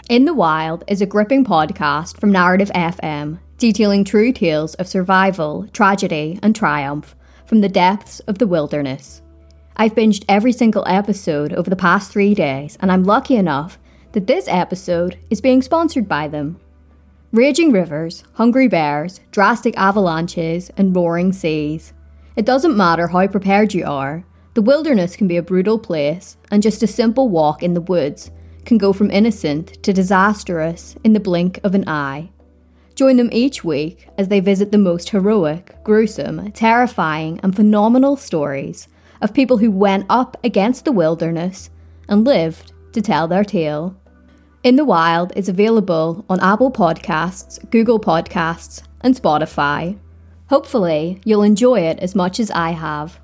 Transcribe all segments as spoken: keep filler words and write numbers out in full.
In the Wild is a gripping podcast from Narrative F M, detailing true tales of survival, tragedy, and triumph from the depths of the wilderness. I've binged every single episode over the past three days, and I'm lucky enough that this episode is being sponsored by them. Raging rivers, hungry bears, drastic avalanches, and roaring seas. It doesn't matter how prepared you are, the wilderness can be a brutal place, and just a simple walk in the woods can go from innocent to disastrous in the blink of an eye. Join them each week as they visit the most heroic, gruesome, terrifying, and phenomenal stories of people who went up against the wilderness and lived to tell their tale. In the Wild is available on Apple Podcasts, Google Podcasts, and Spotify. Hopefully, you'll enjoy it as much as I have.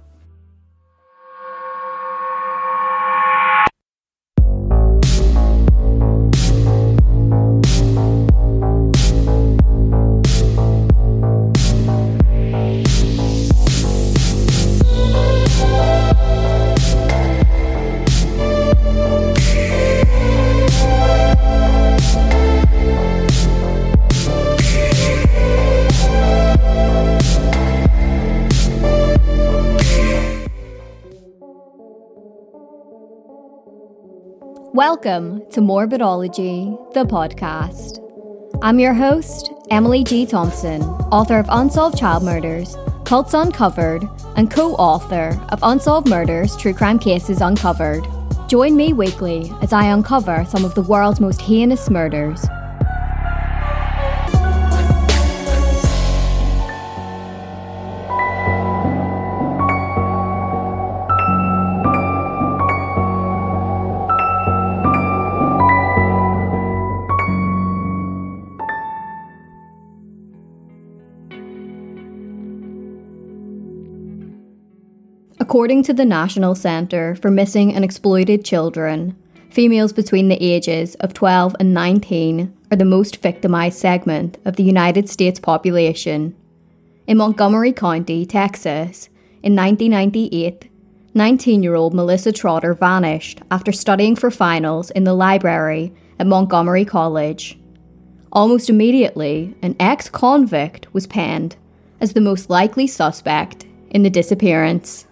Welcome to Morbidology, the podcast. I'm your host, Emily G. Thompson, author of Unsolved Child Murders, Cults Uncovered, and co-author of Unsolved Murders, True Crime Cases Uncovered. Join me weekly as I uncover some of the world's most heinous murders. According to the National Centre for Missing and Exploited Children, females between the ages of twelve and nineteen are the most victimised segment of the United States population. In Montgomery County, Texas, in nineteen ninety-eight, nineteen-year-old Melissa Trotter vanished after studying for finals in the library at Montgomery College. Almost immediately, an ex-convict was penned as the most likely suspect in the disappearance.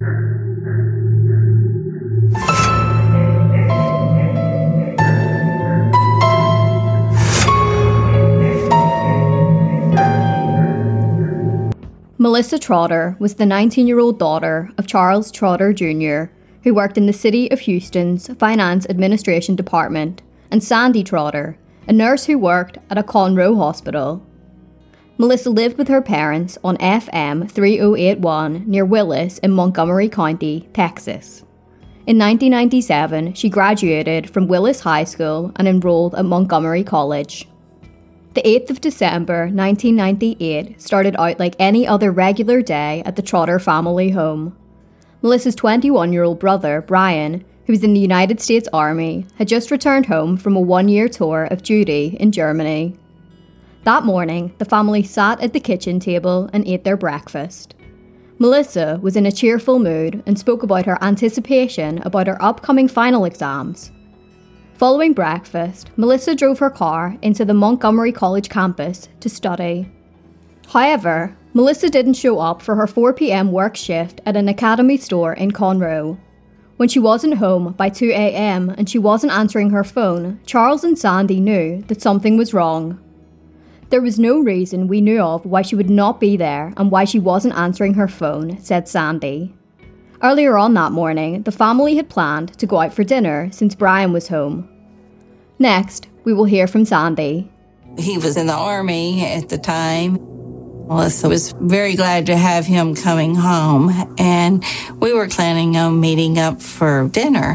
Melissa Trotter was the nineteen-year-old daughter of Charles Trotter Junior, who worked in the City of Houston's Finance Administration Department, and Sandy Trotter, a nurse who worked at a Conroe hospital. Melissa lived with her parents on F M three oh eight one near Willis in Montgomery County, Texas. In nineteen ninety-seven, she graduated from Willis High School and enrolled at Montgomery College. The eighth of December nineteen ninety-eight started out like any other regular day at the Trotter family home. Melissa's twenty-one-year-old brother, Brian, who was in the United States Army, had just returned home from a one-year tour of duty in Germany. That morning, the family sat at the kitchen table and ate their breakfast. Melissa was in a cheerful mood and spoke about her anticipation about her upcoming final exams. Following breakfast, Melissa drove her car into the Montgomery College campus to study. However, Melissa didn't show up for her four p.m. work shift at an Academy store in Conroe. When she wasn't home by two a.m. and she wasn't answering her phone, Charles and Sandy knew that something was wrong. There was no reason we knew of why she would not be there and why she wasn't answering her phone, said Sandy. Earlier on that morning, the family had planned to go out for dinner since Brian was home. Next, we will hear from Sandy. He was in the Army at the time. Melissa was very glad to have him coming home, and we were planning on meeting up for dinner.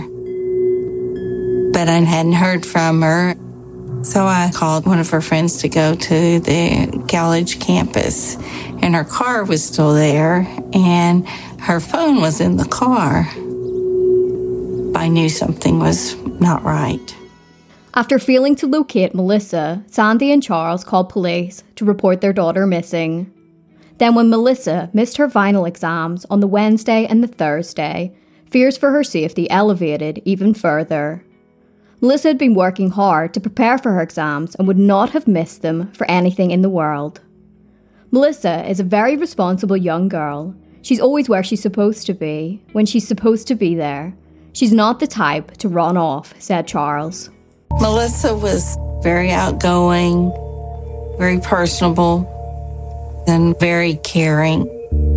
But I hadn't heard from her. So I called one of her friends to go to the college campus, and her car was still there, and her phone was in the car. I knew something was not right. After failing to locate Melissa, Sandy and Charles called police to report their daughter missing. Then when Melissa missed her final exams on the Wednesday and the Thursday, fears for her safety elevated even further. Melissa had been working hard to prepare for her exams and would not have missed them for anything in the world. Melissa is a very responsible young girl. She's always where she's supposed to be, when she's supposed to be there. She's not the type to run off, said Charles. Melissa was very outgoing, very personable, and very caring.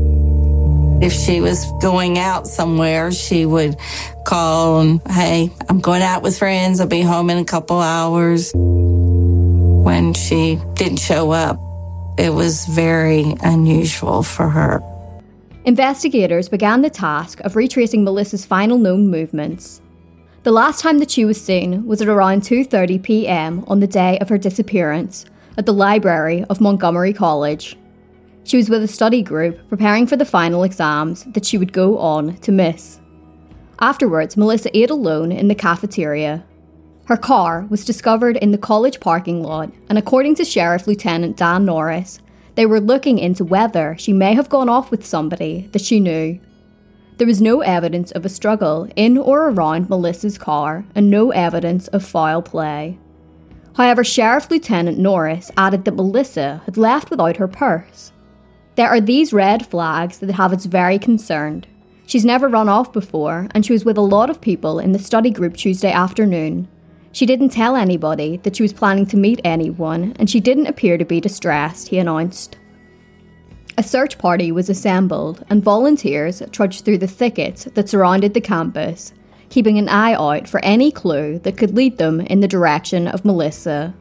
If she was going out somewhere, she would call and, hey, I'm going out with friends. I'll be home in a couple hours. When she didn't show up, it was very unusual for her. Investigators began the task of retracing Melissa's final known movements. The last time that she was seen was at around two thirty p.m. on the day of her disappearance at the library of Montgomery College. She was with a study group preparing for the final exams that she would go on to miss. Afterwards, Melissa ate alone in the cafeteria. Her car was discovered in the college parking lot, and according to Sheriff Lieutenant Dan Norris, they were looking into whether she may have gone off with somebody that she knew. There was no evidence of a struggle in or around Melissa's car and no evidence of foul play. However, Sheriff Lieutenant Norris added that Melissa had left without her purse. There are these red flags that have us very concerned. She's never run off before, and she was with a lot of people in the study group Tuesday afternoon. She didn't tell anybody that she was planning to meet anyone, and she didn't appear to be distressed, he announced. A search party was assembled, and volunteers trudged through the thickets that surrounded the campus, keeping an eye out for any clue that could lead them in the direction of Melissa.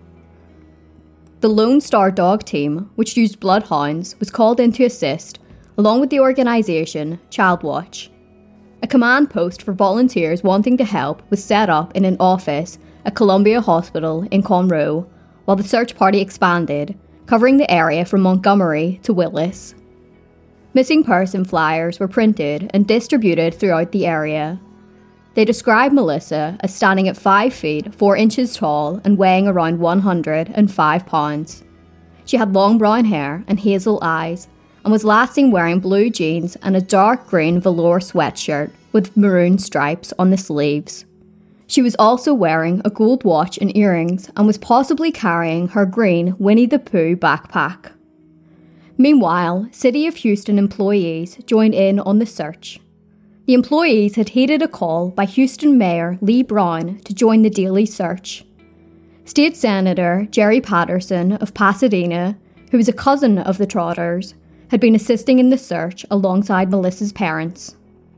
The Lone Star Dog Team, which used bloodhounds, was called in to assist, along with the organisation Child Watch. A command post for volunteers wanting to help was set up in an office at Columbia Hospital in Conroe, while the search party expanded, covering the area from Montgomery to Willis. Missing person flyers were printed and distributed throughout the area. They described Melissa as standing at five feet, four inches tall and weighing around one hundred five pounds. She had long brown hair and hazel eyes, and was last seen wearing blue jeans and a dark green velour sweatshirt with maroon stripes on the sleeves. She was also wearing a gold watch and earrings and was possibly carrying her green Winnie the Pooh backpack. Meanwhile, City of Houston employees joined in on the search. The employees had heeded a call by Houston Mayor Lee Brown to join the daily search. State Senator Jerry Patterson of Pasadena, who was a cousin of the Trotters, had been assisting in the search alongside Melissa's parents.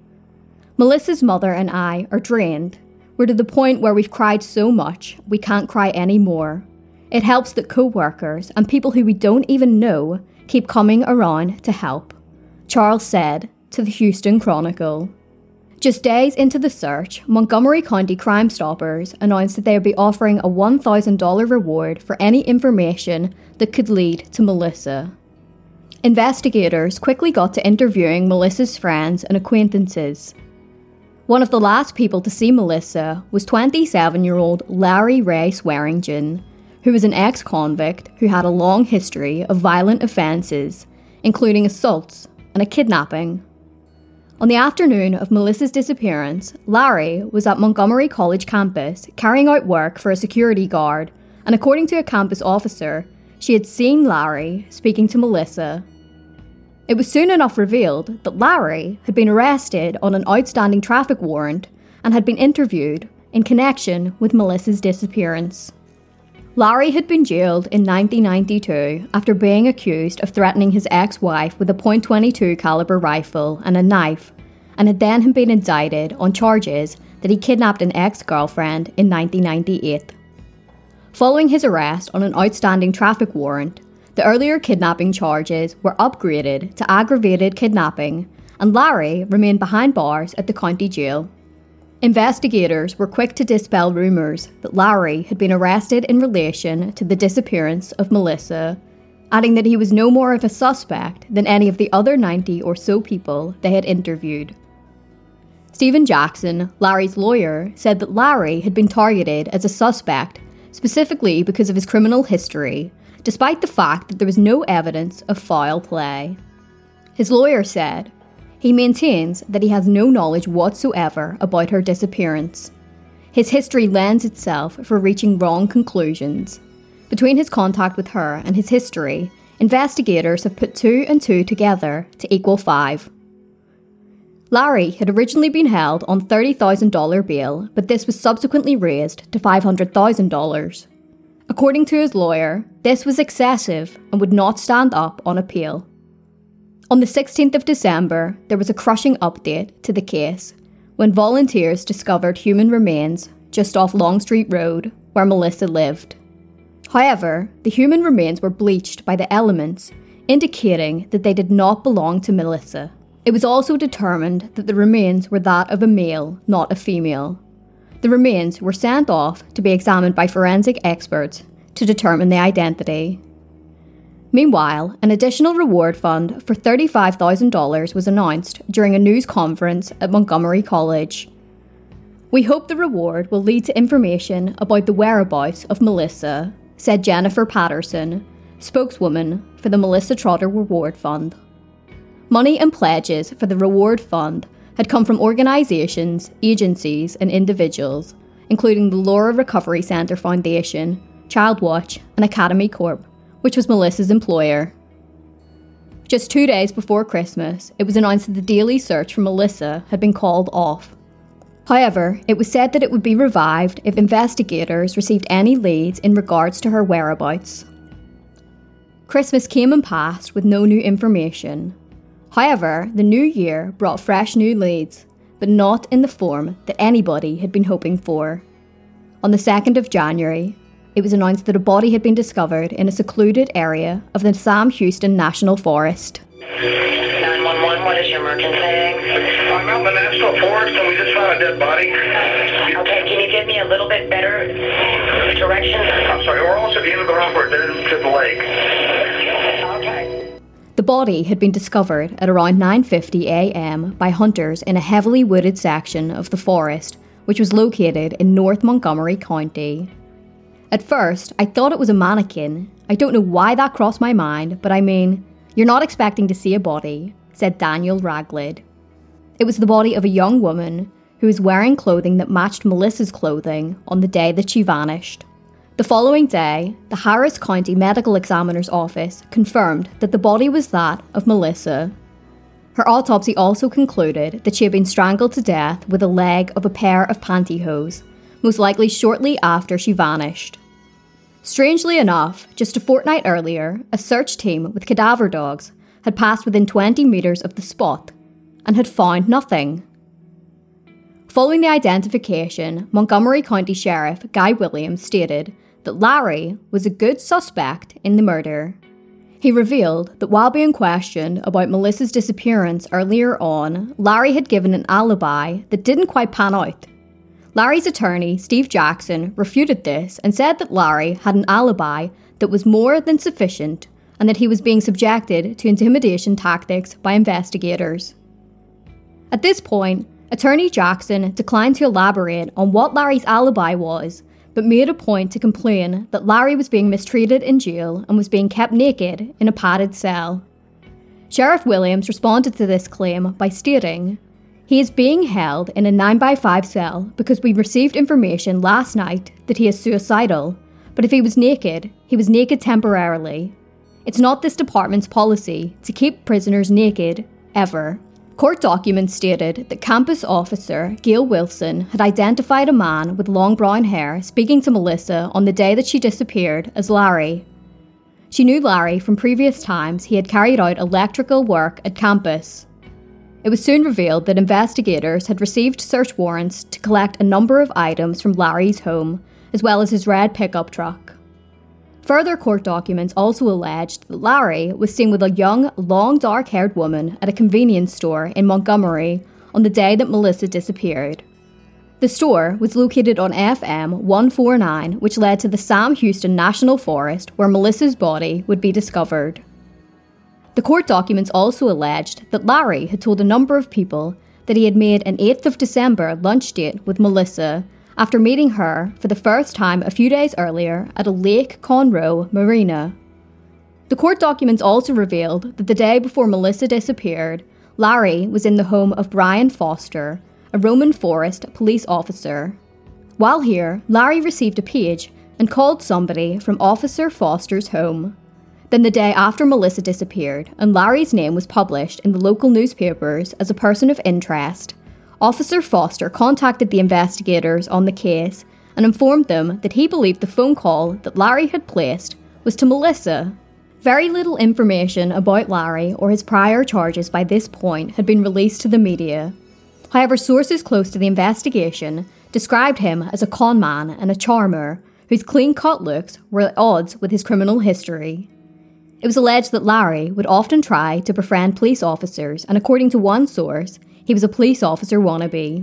Melissa's mother and I are drained. We're to the point where we've cried so much, we can't cry anymore. It helps that co-workers and people who we don't even know keep coming around to help, Charles said to the Houston Chronicle. Just days into the search, Montgomery County Crime Stoppers announced that they would be offering a one thousand dollars reward for any information that could lead to Melissa. Investigators quickly got to interviewing Melissa's friends and acquaintances. One of the last people to see Melissa was twenty-seven-year-old Larry Ray Swearingen, who was an ex-convict who had a long history of violent offences, including assaults and a kidnapping. On the afternoon of Melissa's disappearance, Larry was at Montgomery College campus carrying out work for a security guard, and according to a campus officer, she had seen Larry speaking to Melissa. It was soon enough revealed that Larry had been arrested on an outstanding traffic warrant and had been interviewed in connection with Melissa's disappearance. Larry had been jailed in nineteen ninety-two after being accused of threatening his ex-wife with a point two two caliber rifle and a knife, and had then been indicted on charges that he kidnapped an ex-girlfriend in nineteen ninety-eight. Following his arrest on an outstanding traffic warrant, the earlier kidnapping charges were upgraded to aggravated kidnapping, and Larry remained behind bars at the county jail. Investigators were quick to dispel rumours that Larry had been arrested in relation to the disappearance of Melissa, adding that he was no more of a suspect than any of the other ninety or so people they had interviewed. Stephen Jackson, Larry's lawyer, said that Larry had been targeted as a suspect specifically because of his criminal history, despite the fact that there was no evidence of foul play. His lawyer said, he maintains that he has no knowledge whatsoever about her disappearance. His history lends itself for reaching wrong conclusions. Between his contact with her and his history, investigators have put two and two together to equal five. Larry had originally been held on thirty thousand dollars bail, but this was subsequently raised to five hundred thousand dollars. According to his lawyer, this was excessive and would not stand up on appeal. On the sixteenth of December, there was a crushing update to the case when volunteers discovered human remains just off Longstreet Road, where Melissa lived. However, the human remains were bleached by the elements, indicating that they did not belong to Melissa. It was also determined that the remains were that of a male, not a female. The remains were sent off to be examined by forensic experts to determine the identity. Meanwhile, an additional reward fund for thirty-five thousand dollars was announced during a news conference at Montgomery College. "We hope the reward will lead to information about the whereabouts of Melissa," said Jennifer Patterson, spokeswoman for the Melissa Trotter Reward Fund. Money and pledges for the reward fund had come from organisations, agencies and individuals, including the Laura Recovery Centre Foundation, Childwatch and Academy Corp, which was Melissa's employer. Just two days before Christmas, it was announced that the daily search for Melissa had been called off. However, it was said that it would be revived if investigators received any leads in regards to her whereabouts. Christmas came and passed with no new information. However, the new year brought fresh new leads, but not in the form that anybody had been hoping for. On the second of January, it was announced that a body had been discovered in a secluded area of the Sam Houston National Forest. nine one one, what is your emergency? I'm out in the National Forest and we just found a dead body. Okay, can you give me a little bit better directions? I'm sorry, we're almost at the end of the road, we're dead to the lake. Okay. The body had been discovered at around nine fifty a.m. by hunters in a heavily wooded section of the forest, which was located in North Montgomery County. At first, I thought it was a mannequin. I don't know why that crossed my mind, but I mean, you're not expecting to see a body, said Daniel Raglid. It was the body of a young woman who was wearing clothing that matched Melissa's clothing on the day that she vanished. The following day, the Harris County Medical Examiner's Office confirmed that the body was that of Melissa. Her autopsy also concluded that she had been strangled to death with a leg of a pair of pantyhose, most likely shortly after she vanished. Strangely enough, just a fortnight earlier, a search team with cadaver dogs had passed within twenty metres of the spot and had found nothing. Following the identification, Montgomery County Sheriff Guy Williams stated that Larry was a good suspect in the murder. He revealed that while being questioned about Melissa's disappearance earlier on, Larry had given an alibi that didn't quite pan out. Larry's attorney, Steve Jackson, refuted this and said that Larry had an alibi that was more than sufficient and that he was being subjected to intimidation tactics by investigators. At this point, Attorney Jackson declined to elaborate on what Larry's alibi was, but made a point to complain that Larry was being mistreated in jail and was being kept naked in a padded cell. Sheriff Williams responded to this claim by stating, "He is being held in a nine by five cell because we received information last night that he is suicidal, but if he was naked, he was naked temporarily. It's not this department's policy to keep prisoners naked, ever." Court documents stated that campus officer Gail Wilson had identified a man with long brown hair speaking to Melissa on the day that she disappeared as Larry. She knew Larry from previous times he had carried out electrical work at campus. It was soon revealed that investigators had received search warrants to collect a number of items from Larry's home, as well as his red pickup truck. Further court documents also alleged that Larry was seen with a young, long dark-haired woman at a convenience store in Montgomery on the day that Melissa disappeared. The store was located on F M one forty-nine, which led to the Sam Houston National Forest, where Melissa's body would be discovered. The court documents also alleged that Larry had told a number of people that he had made an eighth of December lunch date with Melissa after meeting her for the first time a few days earlier at a Lake Conroe marina. The court documents also revealed that the day before Melissa disappeared, Larry was in the home of Brian Foster, a Roman Forest police officer. While here, Larry received a page and called somebody from Officer Foster's home. Then the day after Melissa disappeared and Larry's name was published in the local newspapers as a person of interest, Officer Foster contacted the investigators on the case and informed them that he believed the phone call that Larry had placed was to Melissa. Very little information about Larry or his prior charges by this point had been released to the media. However, sources close to the investigation described him as a conman and a charmer whose clean-cut looks were at odds with his criminal history. It was alleged that Larry would often try to befriend police officers, and according to one source, he was a police officer wannabe.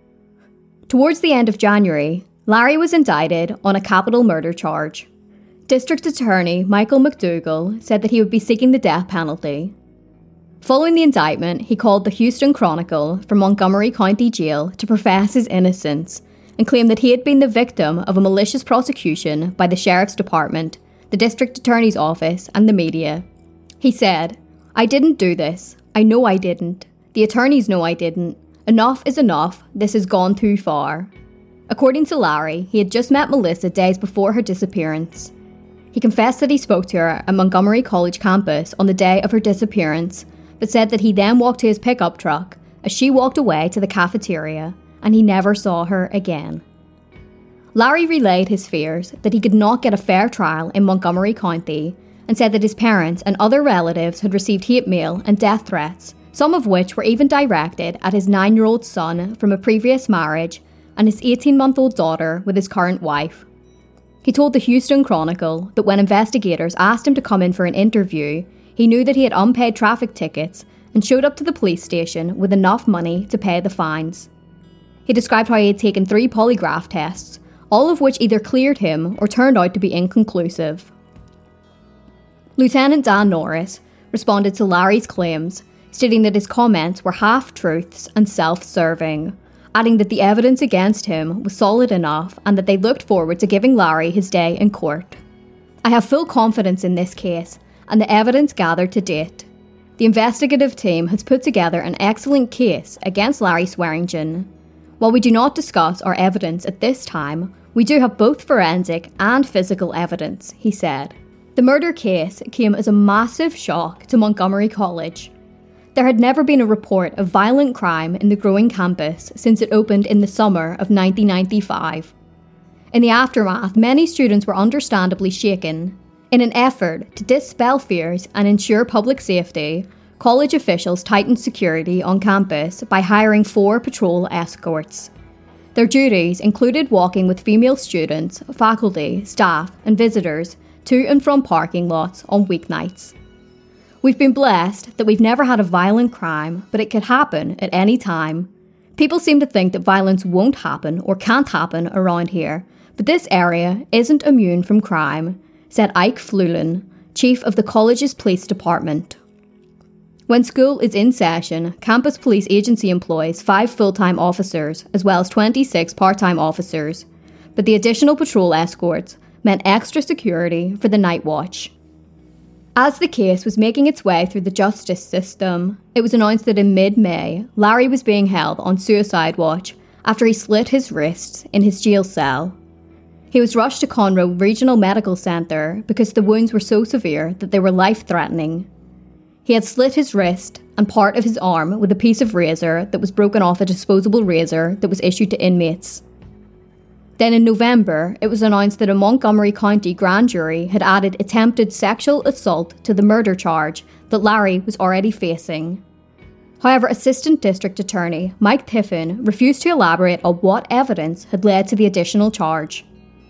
Towards the end of January, Larry was indicted on a capital murder charge. District Attorney Michael McDougall said that he would be seeking the death penalty. Following the indictment, he called the Houston Chronicle from Montgomery County Jail to profess his innocence and claimed that he had been the victim of a malicious prosecution by the Sheriff's Department, the District Attorney's Office, and the media. He said, "I didn't do this. I know I didn't. The attorneys know I didn't. Enough is enough. This has gone too far." According to Larry, he had just met Melissa days before her disappearance. He confessed that he spoke to her at Montgomery College campus on the day of her disappearance, but said that he then walked to his pickup truck as she walked away to the cafeteria, and he never saw her again. Larry relayed his fears that he could not get a fair trial in Montgomery County and said that his parents and other relatives had received hate mail and death threats, some of which were even directed at his nine-year-old son from a previous marriage and his eighteen-month-old daughter with his current wife. He told the Houston Chronicle that when investigators asked him to come in for an interview, he knew that he had unpaid traffic tickets and showed up to the police station with enough money to pay the fines. He described how he had taken three polygraph tests, all of which either cleared him or turned out to be inconclusive. Lieutenant Dan Norris responded to Larry's claims, stating that his comments were half-truths and self-serving, adding that the evidence against him was solid enough and that they looked forward to giving Larry his day in court. "I have full confidence in this case and the evidence gathered to date. The investigative team has put together an excellent case against Larry Swearingen. While we do not discuss our evidence at this time, we do have both forensic and physical evidence," he said. The murder case came as a massive shock to Montgomery College. There had never been a report of violent crime in the growing campus since it opened in the summer of nineteen ninety-five. In the aftermath, many students were understandably shaken. In an effort to dispel fears and ensure public safety, college officials tightened security on campus by hiring four patrol escorts. Their duties included walking with female students, faculty, staff, and visitors to and from parking lots on weeknights. "We've been blessed that we've never had a violent crime, but it could happen at any time. People seem to think that violence won't happen or can't happen around here, but this area isn't immune from crime," said Ike Flulin, chief of the college's police department. When school is in session, Campus Police Agency employs five full-time officers as well as twenty-six part-time officers, but the additional patrol escorts meant extra security for the night watch. As the case was making its way through the justice system, it was announced that in mid-May, Larry was being held on suicide watch after he slit his wrists in his jail cell. He was rushed to Conroe Regional Medical Centre because the wounds were so severe that they were life-threatening. He had slit his wrist and part of his arm with a piece of razor that was broken off a disposable razor that was issued to inmates. Then in November, it was announced that a Montgomery County grand jury had added attempted sexual assault to the murder charge that Larry was already facing. However, Assistant District Attorney Mike Tiffin refused to elaborate on what evidence had led to the additional charge.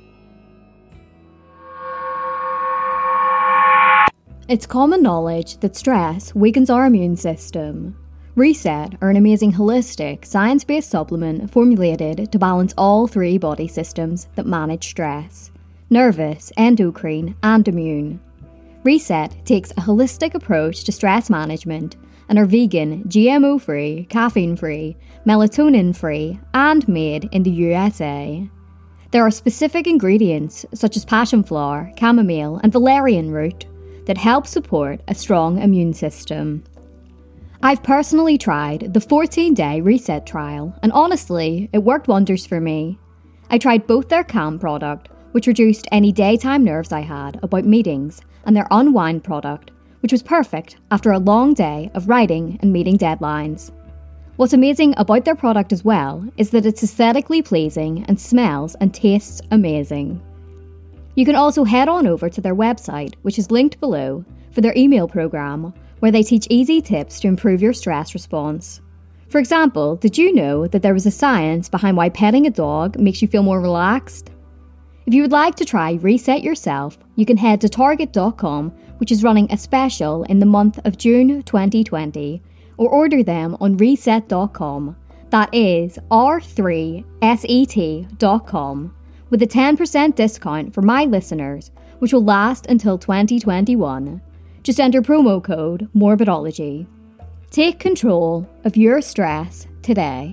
It's common knowledge that stress weakens our immune system. Reset are an amazing holistic, science-based supplement formulated to balance all three body systems that manage stress: nervous, endocrine, and immune. Reset takes a holistic approach to stress management and are vegan, G M O-free, caffeine-free, melatonin-free, and made in the U S A. There are specific ingredients such as passion flower, chamomile, and valerian root that help support a strong immune system. I've personally tried the fourteen-day Reset trial, and honestly, it worked wonders for me. I tried both their Calm product, which reduced any daytime nerves I had about meetings, and their Unwind product, which was perfect after a long day of writing and meeting deadlines. What's amazing about their product as well is that it's aesthetically pleasing and smells and tastes amazing. You can also head on over to their website, which is linked below, for their email program, where they teach easy tips to improve your stress response. For example, did you know that there was a science behind why petting a dog makes you feel more relaxed? If you would like to try Reset Yourself, you can head to Target dot com, which is running a special in the month of June twenty twenty, or order them on reset dot com, that is R three set dot com, with a ten percent discount for my listeners, which will last until twenty twenty-one. Just enter promo code Morbidology. Take control of your stress today.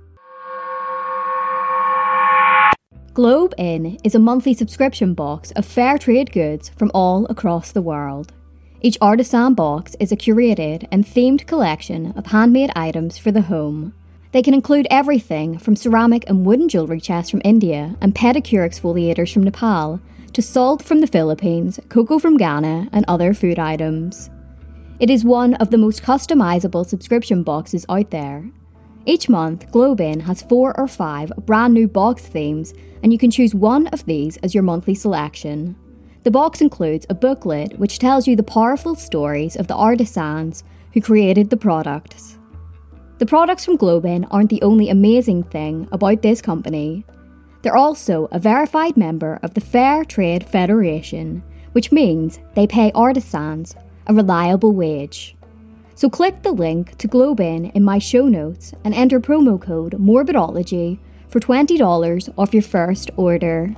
Globe Inn is a monthly subscription box of fair trade goods from all across the world. Each artisan box is a curated and themed collection of handmade items for the home. They can include everything from ceramic and wooden jewellery chests from India and pedicure exfoliators from Nepal, to salt from the Philippines, cocoa from Ghana, and other food items. It is one of the most customizable subscription boxes out there. Each month, Globe Inn has four or five brand new box themes, and you can choose one of these as your monthly selection. The box includes a booklet which tells you the powerful stories of the artisans who created the products. The products from Globe Inn aren't the only amazing thing about this company. They're also a verified member of the Fair Trade Federation, which means they pay artisans a reliable wage. So click the link to Globe Inn in my show notes and enter promo code Morbidology for twenty dollars off your first order.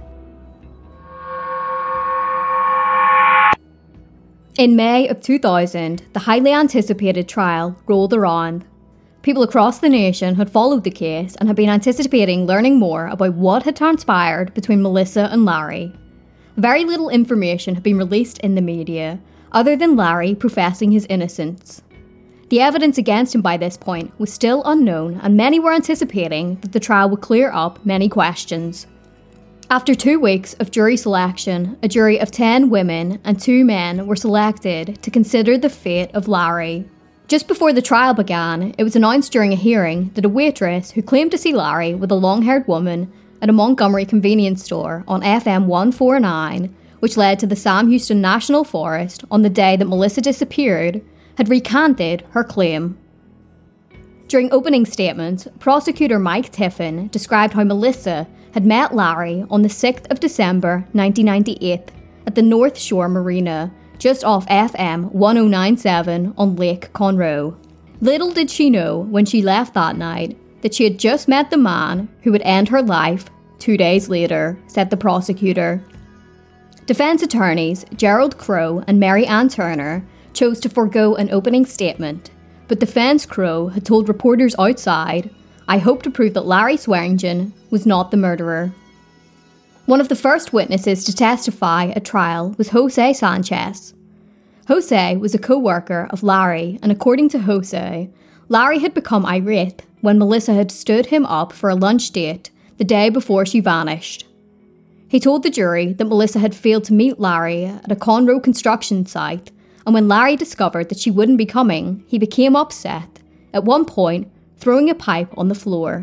In May of two thousand, the highly anticipated trial rolled around. People across the nation had followed the case and had been anticipating learning more about what had transpired between Melissa and Larry. Very little information had been released in the media, other than Larry professing his innocence. The evidence against him by this point was still unknown, and many were anticipating that the trial would clear up many questions. After two weeks of jury selection, a jury of ten women and two men were selected to consider the fate of Larry. Just before the trial began, it was announced during a hearing that a waitress who claimed to see Larry with a long-haired woman at a Montgomery convenience store on F M one forty-nine, which led to the Sam Houston National Forest on the day that Melissa disappeared, had recanted her claim. During opening statements, prosecutor Mike Tiffin described how Melissa had met Larry on the sixth of December nineteen ninety-eight at the North Shore Marina, just off F M one oh nine point seven on Lake Conroe. Little did she know when she left that night that she had just met the man who would end her life two days later, said the prosecutor. Defense attorneys Gerald Crow and Mary Ann Turner chose to forego an opening statement, but defense Crow had told reporters outside, "I hope to prove that Larry Swearingen was not the murderer." One of the first witnesses to testify at trial was Jose Sanchez. Jose was a co-worker of Larry, and according to Jose, Larry had become irate when Melissa had stood him up for a lunch date the day before she vanished. He told the jury that Melissa had failed to meet Larry at a Conroe construction site, and when Larry discovered that she wouldn't be coming, he became upset, at one point throwing a pipe on the floor.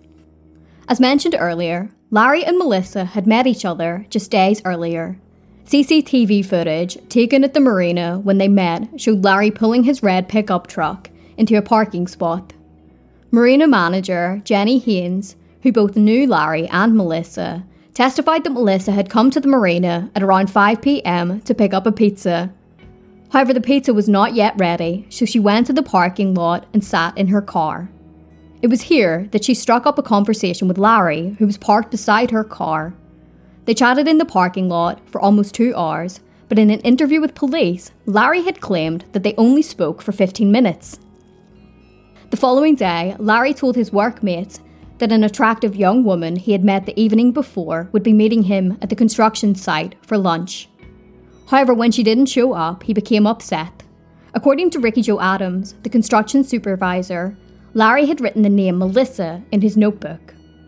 As mentioned earlier, Larry and Melissa had met each other just days earlier. C C T V footage taken at the marina when they met showed Larry pulling his red pickup truck into a parking spot. Marina manager Jenny Haynes, who both knew Larry and Melissa, testified that Melissa had come to the marina at around five p.m. to pick up a pizza. However, the pizza was not yet ready, so she went to the parking lot and sat in her car. It was here that she struck up a conversation with Larry, who was parked beside her car. They chatted in the parking lot for almost two hours, but in an interview with police, Larry had claimed that they only spoke for fifteen minutes. The following day, Larry told his workmates that an attractive young woman he had met the evening before would be meeting him at the construction site for lunch. However, when she didn't show up, he became upset. According to Ricky Joe Adams, the construction supervisor, Larry had written the name Melissa in his notebook.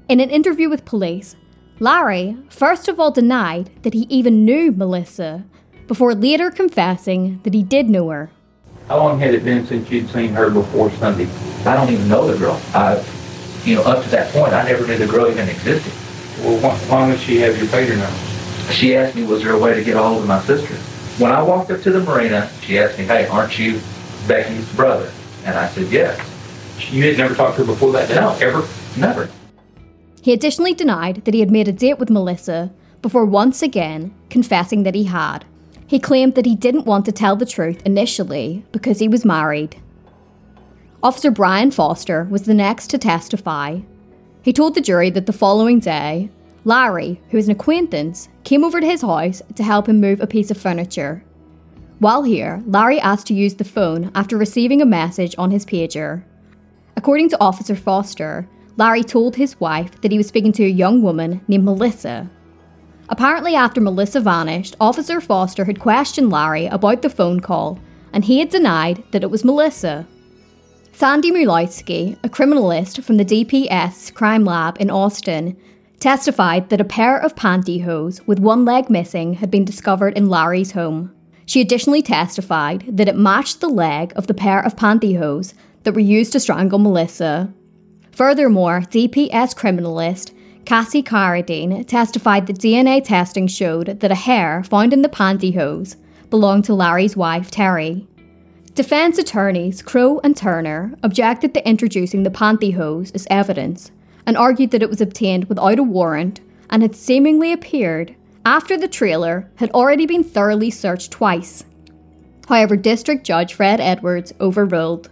In an interview with police, Larry first of all denied that he even knew Melissa, before later confessing that he did know her. How long had it been since you'd seen her before Sunday? I don't even know the girl. I, you know, up to that point, I never knew the girl even existed. Well, why, why would she have your pager number? She asked me, was there a way to get a hold of my sister? When I walked up to the marina, she asked me, hey, aren't you Becky's brother? And I said, yes. You had never talked to her before that day? No, ever, never. He additionally denied that he had made a date with Melissa before once again confessing that he had. He claimed that he didn't want to tell the truth initially because he was married. Officer Brian Foster was the next to testify. He told the jury that the following day, Larry, who is an acquaintance, came over to his house to help him move a piece of furniture. While here, Larry asked to use the phone after receiving a message on his pager. According to Officer Foster, Larry told his wife that he was speaking to a young woman named Melissa. Apparently, after Melissa vanished, Officer Foster had questioned Larry about the phone call, and he had denied that it was Melissa. Sandy Mulowski, a criminalist from the D P S crime lab in Austin, testified that a pair of pantyhose with one leg missing had been discovered in Larry's home. She additionally testified that it matched the leg of the pair of pantyhose that were used to strangle Melissa. Furthermore, D P S criminalist Cassie Carradine testified that D N A testing showed that a hair found in the pantyhose belonged to Larry's wife, Terry. Defense attorneys Crow and Turner objected to introducing the pantyhose as evidence and argued that it was obtained without a warrant and had seemingly appeared after the trailer had already been thoroughly searched twice. However, District Judge Fred Edwards overruled.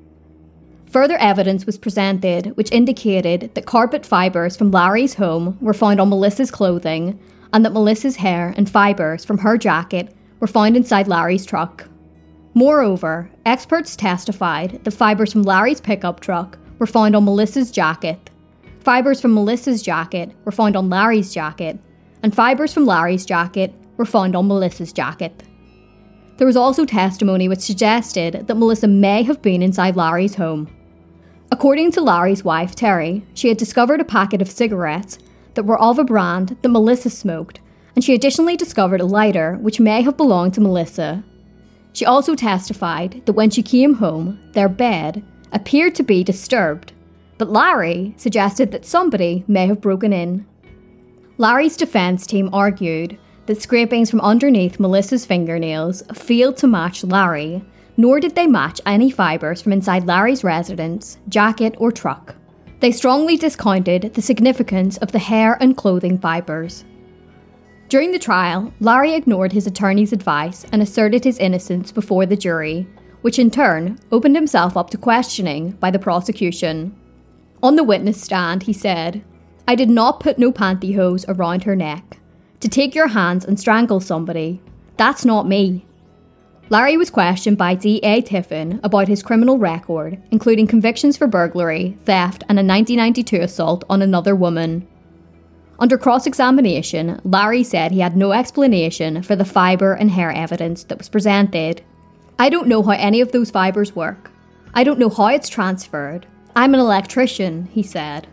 Further evidence was presented which indicated that carpet fibres from Larry's home were found on Melissa's clothing and that Melissa's hair and fibres from her jacket were found inside Larry's truck. Moreover, experts testified that fibres from Larry's pickup truck were found on Melissa's jacket, fibres from Melissa's jacket were found on Larry's jacket, and fibres from Larry's jacket were found on Melissa's jacket. There was also testimony which suggested that Melissa may have been inside Larry's home. According to Larry's wife, Terry, she had discovered a packet of cigarettes that were of a brand that Melissa smoked, and she additionally discovered a lighter which may have belonged to Melissa. She also testified that when she came home, their bed appeared to be disturbed, but Larry suggested that somebody may have broken in. Larry's defense team argued that scrapings from underneath Melissa's fingernails failed to match Larry, nor did they match any fibres from inside Larry's residence, jacket or truck. They strongly discounted the significance of the hair and clothing fibres. During the trial, Larry ignored his attorney's advice and asserted his innocence before the jury, which in turn opened himself up to questioning by the prosecution. On the witness stand, he said, "I did not put no pantyhose around her neck. To take your hands and strangle somebody, that's not me." Larry was questioned by D A Tiffin about his criminal record, including convictions for burglary, theft, and a nineteen ninety-two assault on another woman. Under cross-examination, Larry said he had no explanation for the fibre and hair evidence that was presented. "I don't know how any of those fibres work. I don't know how it's transferred. I'm an electrician," he said.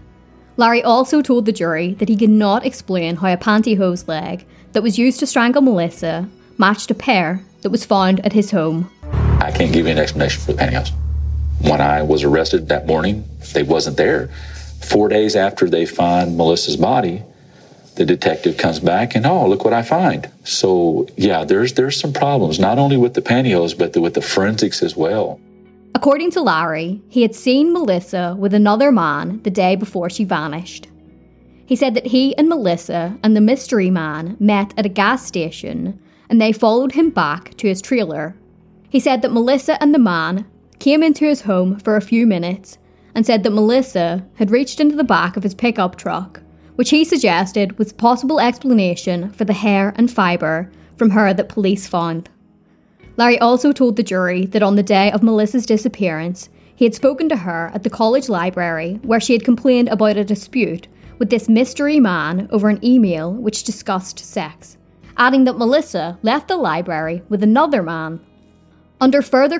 Larry also told the jury that he could not explain how a pantyhose leg that was used to strangle Melissa matched a pair that was found at his home. I can't give you an explanation for the pantyhose. When I was arrested that morning, they wasn't there. Four days after they find Melissa's body, the detective comes back and, oh, look what I find. So, yeah, there's there's some problems, not only with the pantyhose, but the, with the forensics as well. According to Larry, he had seen Melissa with another man the day before she vanished. He said that he and Melissa and the mystery man met at a gas station and they followed him back to his trailer. He said that Melissa and the man came into his home for a few minutes and said that Melissa had reached into the back of his pickup truck, which he suggested was a possible explanation for the hair and fibre from her that police found. Larry also told the jury that on the day of Melissa's disappearance, he had spoken to her at the college library where she had complained about a dispute with this mystery man over an email which discussed sex, adding that Melissa left the library with another man. Under further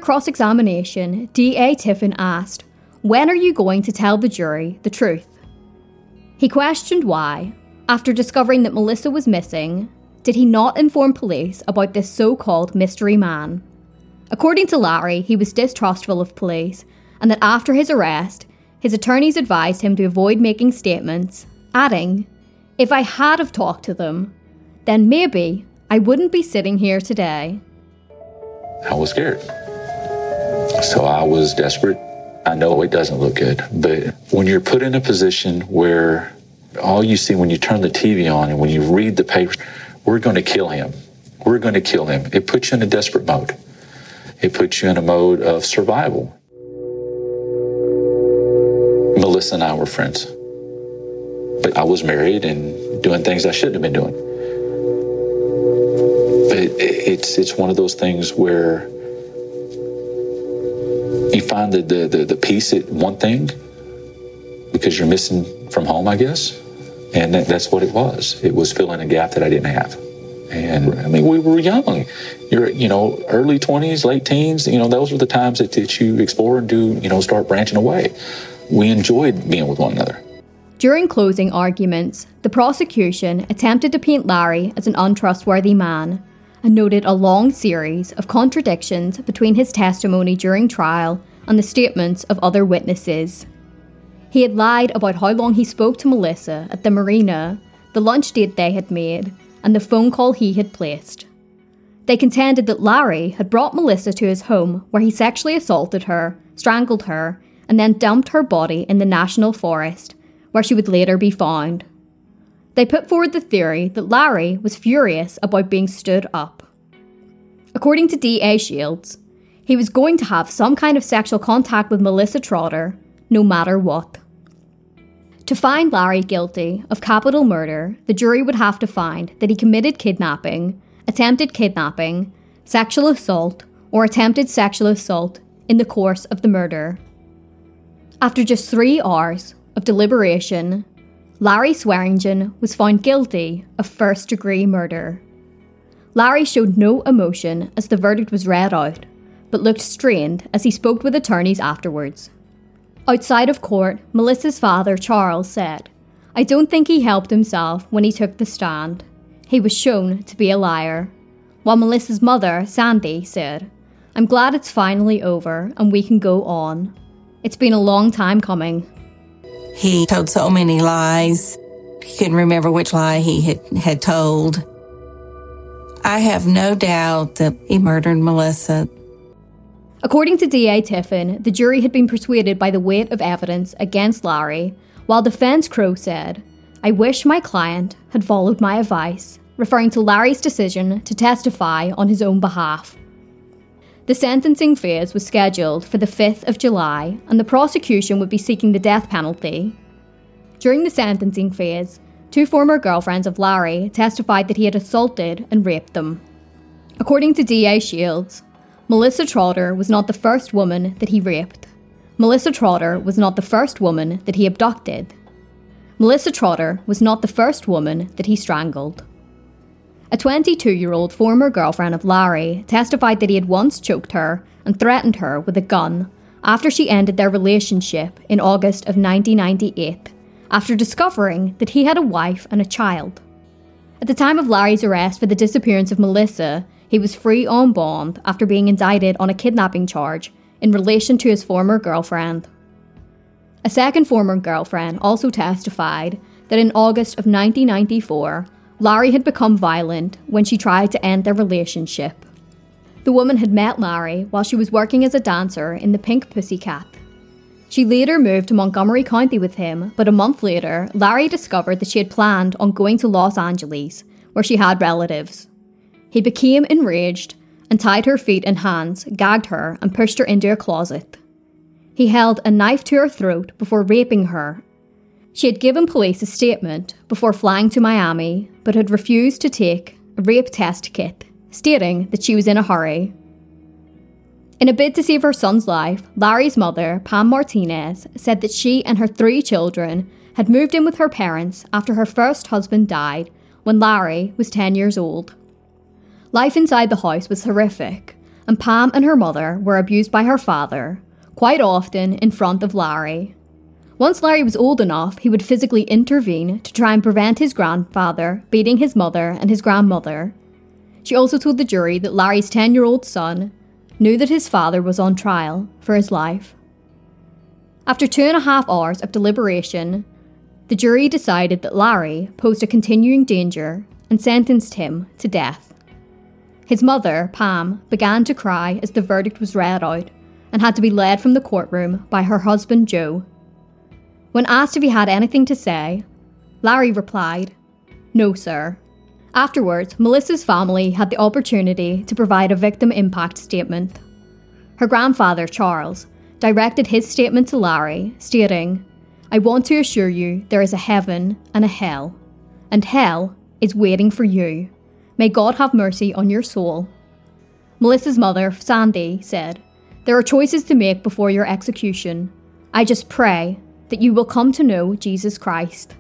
cross-examination, D A Tiffin asked, "When are you going to tell the jury the truth?" He questioned why, after discovering that Melissa was missing, did he not inform police about this so-called mystery man. According to Larry, he was distrustful of police, and that after his arrest, his attorneys advised him to avoid making statements, adding, "If I had have talked to them, then maybe I wouldn't be sitting here today." I was scared. So I was desperate. I know it doesn't look good, but when you're put in a position where all you see when you turn the T V on and when you read the papers, we're going to kill him. We're going to kill him. It puts you in a desperate mode. It puts you in a mode of survival. Melissa and I were friends, but I was married and doing things I shouldn't have been doing. But it's it's one of those things where you find the, the, the, the peace at one thing because you're missing from home, I guess. And that, that's what it was. It was filling a gap that I didn't have. And I mean, we were young. You're, you know, early twenties, late teens, you know, those were the times that, that you explore and do, you know, start branching away. We enjoyed being with one another. During closing arguments, the prosecution attempted to paint Larry as an untrustworthy man and noted a long series of contradictions between his testimony during trial and the statements of other witnesses. He had lied about how long he spoke to Melissa at the marina, the lunch date they had made, and the phone call he had placed. They contended that Larry had brought Melissa to his home where he sexually assaulted her, strangled her, and then dumped her body in the National Forest, where she would later be found. They put forward the theory that Larry was furious about being stood up. According to D A Shields, he was going to have some kind of sexual contact with Melissa Trotter, no matter what. To find Larry guilty of capital murder, the jury would have to find that he committed kidnapping, attempted kidnapping, sexual assault, or attempted sexual assault in the course of the murder. After just three hours of deliberation, Larry Swearingen was found guilty of first-degree murder. Larry showed no emotion as the verdict was read out, but looked strained as he spoke with attorneys afterwards. Outside of court, Melissa's father, Charles, said, "I don't think he helped himself when he took the stand. He was shown to be a liar." While Melissa's mother, Sandy, said, "I'm glad it's finally over and we can go on. It's been a long time coming." He told so many lies. He couldn't remember which lie he had, had told. I have no doubt that he murdered Melissa. According to D A Tiffin, the jury had been persuaded by the weight of evidence against Larry, while defense Crowe said, "I wish my client had followed my advice," referring to Larry's decision to testify on his own behalf. The sentencing phase was scheduled for the fifth of July, and the prosecution would be seeking the death penalty. During the sentencing phase, two former girlfriends of Larry testified that he had assaulted and raped them. According to D A Shields, Melissa Trotter was not the first woman that he raped. Melissa Trotter was not the first woman that he abducted. Melissa Trotter was not the first woman that he strangled. A twenty-two-year-old former girlfriend of Larry testified that he had once choked her and threatened her with a gun after she ended their relationship in August of nineteen ninety-eight, after discovering that he had a wife and a child. At the time of Larry's arrest for the disappearance of Melissa, he was free on bond after being indicted on a kidnapping charge in relation to his former girlfriend. A second former girlfriend also testified that in August of nineteen ninety-four, Larry had become violent when she tried to end their relationship. The woman had met Larry while she was working as a dancer in the Pink Pussycat. She later moved to Montgomery County with him, but a month later, Larry discovered that she had planned on going to Los Angeles, where she had relatives. He became enraged and tied her feet and hands, gagged her, and pushed her into a closet. He held a knife to her throat before raping her. She had given police a statement before flying to Miami, but had refused to take a rape test kit, stating that she was in a hurry. In a bid to save her son's life, Larry's mother, Pam Martinez, said that she and her three children had moved in with her parents after her first husband died when Larry was ten years old. Life inside the house was horrific, and Pam and her mother were abused by her father, quite often in front of Larry. Once Larry was old enough, he would physically intervene to try and prevent his grandfather beating his mother and his grandmother. She also told the jury that Larry's ten-year-old son knew that his father was on trial for his life. After two and a half hours of deliberation, the jury decided that Larry posed a continuing danger and sentenced him to death. His mother, Pam, began to cry as the verdict was read out and had to be led from the courtroom by her husband, Joe. When asked if he had anything to say, Larry replied, "No, sir." Afterwards, Melissa's family had the opportunity to provide a victim impact statement. Her grandfather, Charles, directed his statement to Larry, stating, "I want to assure you there is a heaven and a hell, and hell is waiting for you. May God have mercy on your soul." Melissa's mother, Sandy, said, "There are choices to make before your execution. I just pray that you will come to know Jesus Christ."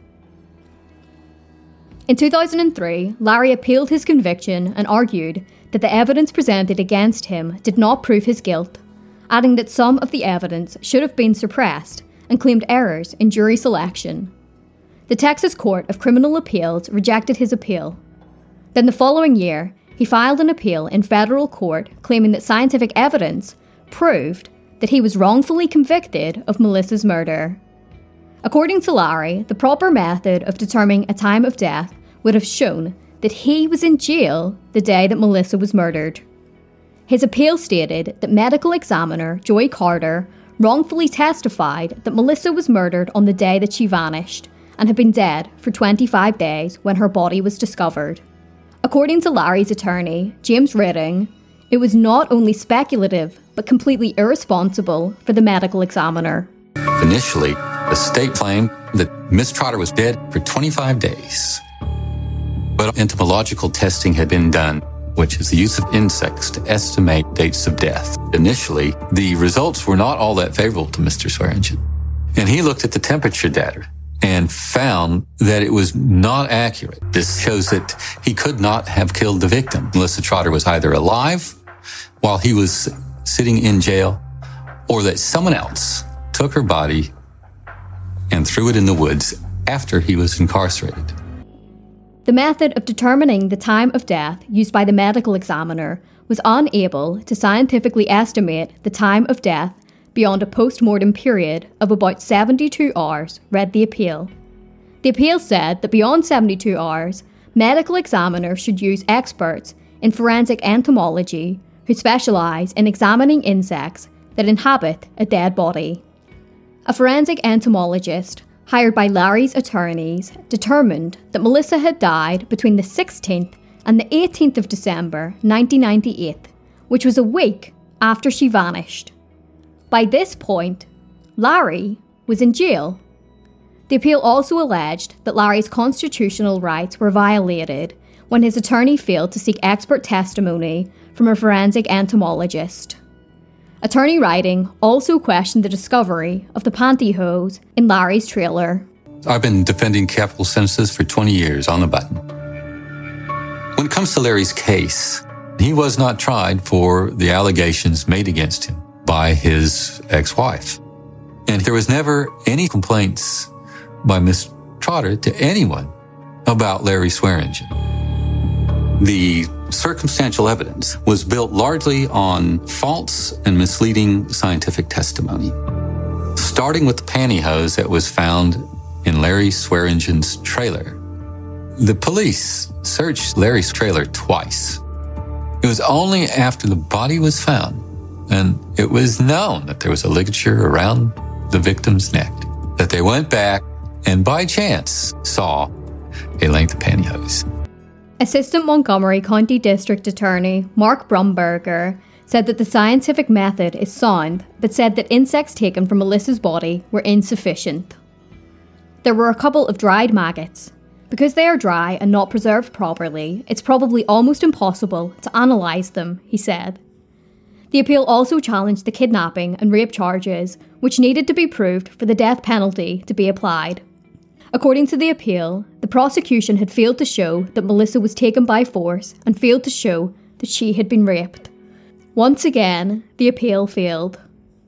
In two thousand three, Larry appealed his conviction and argued that the evidence presented against him did not prove his guilt, adding that some of the evidence should have been suppressed and claimed errors in jury selection. The Texas Court of Criminal Appeals rejected his appeal. Then the following year, he filed an appeal in federal court claiming that scientific evidence proved that he was wrongfully convicted of Melissa's murder. According to Larry, the proper method of determining a time of death would have shown that he was in jail the day that Melissa was murdered. His appeal stated that medical examiner Joy Carter wrongfully testified that Melissa was murdered on the day that she vanished and had been dead for twenty-five days when her body was discovered. According to Larry's attorney, James Redding, it was not only speculative but completely irresponsible for the medical examiner. Initially, the state claimed that Miss Trotter was dead for twenty-five days. But entomological testing had been done, which is the use of insects to estimate dates of death. Initially, the results were not all that favorable to Mister Swearingen. And he looked at the temperature data and found that it was not accurate. This shows that he could not have killed the victim. Melissa Trotter was either alive while he was sitting in jail, or that someone else took her body and threw it in the woods after he was incarcerated. The method of determining the time of death used by the medical examiner was unable to scientifically estimate the time of death beyond a post-mortem period of about seventy-two hours, read the appeal. The appeal said that beyond seventy-two hours, medical examiners should use experts in forensic entomology who specialise in examining insects that inhabit a dead body. A forensic entomologist hired by Larry's attorneys determined that Melissa had died between the sixteenth and the eighteenth of December nineteen ninety-eight, which was a week after she vanished. By this point, Larry was in jail. The appeal also alleged that Larry's constitutional rights were violated when his attorney failed to seek expert testimony from a forensic entomologist. Attorney Riding also questioned the discovery of the pantyhose in Larry's trailer. I've been defending capital sentences for twenty years on the button. When it comes to Larry's case, he was not tried for the allegations made against him by his ex-wife. And there was never any complaints by Miss Trotter to anyone about Larry Swearingen. The circumstantial evidence was built largely on false and misleading scientific testimony, starting with the pantyhose that was found in Larry Swearingen's trailer. The police searched Larry's trailer twice. It was only after the body was found and it was known that there was a ligature around the victim's neck that they went back and by chance saw a length of pantyhose. Assistant Montgomery County District Attorney Mark Brumberger said that the scientific method is sound, but said that insects taken from Melissa's body were insufficient. There were a couple of dried maggots. Because they are dry and not preserved properly, it's probably almost impossible to analyse them, he said. The appeal also challenged the kidnapping and rape charges, which needed to be proved for the death penalty to be applied. According to the appeal, the prosecution had failed to show that Melissa was taken by force and failed to show that she had been raped. Once again, the appeal failed.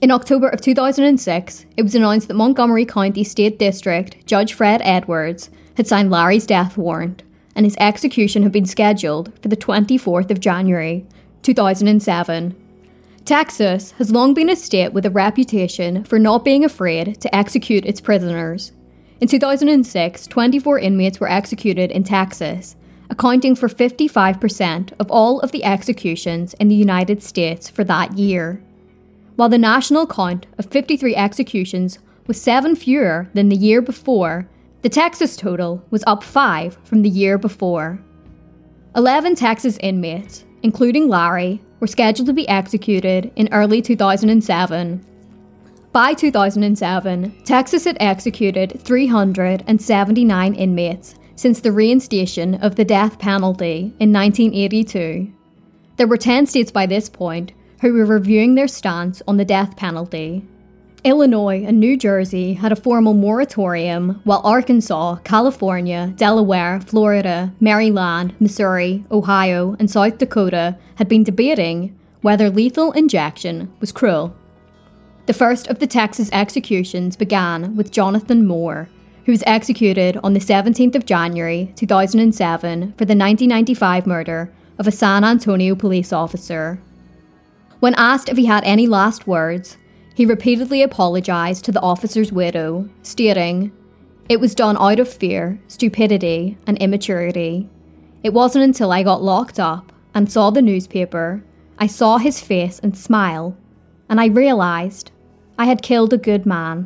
In October of two thousand six, it was announced that Montgomery County State District Judge Fred Edwards had signed Larry's death warrant, and his execution had been scheduled for the twenty-fourth of January, two thousand seven. Texas has long been a state with a reputation for not being afraid to execute its prisoners. In two thousand six, twenty-four inmates were executed in Texas, accounting for fifty-five percent of all of the executions in the United States for that year. While the national count of fifty-three executions was seven fewer than the year before, the Texas total was up five from the year before. Eleven Texas inmates, including Larry, were scheduled to be executed in early two thousand seven. By two thousand seven, Texas had executed three hundred seventy-nine inmates since the reinstation of the death penalty in nineteen eighty-two. There were ten states by this point who were reviewing their stance on the death penalty. Illinois and New Jersey had a formal moratorium, while Arkansas, California, Delaware, Florida, Maryland, Missouri, Ohio, and South Dakota had been debating whether lethal injection was cruel. The first of the Texas executions began with Jonathan Moore, who was executed on the seventeenth of January two thousand seven for the nineteen ninety-five murder of a San Antonio police officer. When asked if he had any last words, he repeatedly apologised to the officer's widow, stating, "It was done out of fear, stupidity, and immaturity. It wasn't until I got locked up and saw the newspaper, I saw his face and smile, and I realised I had killed a good man."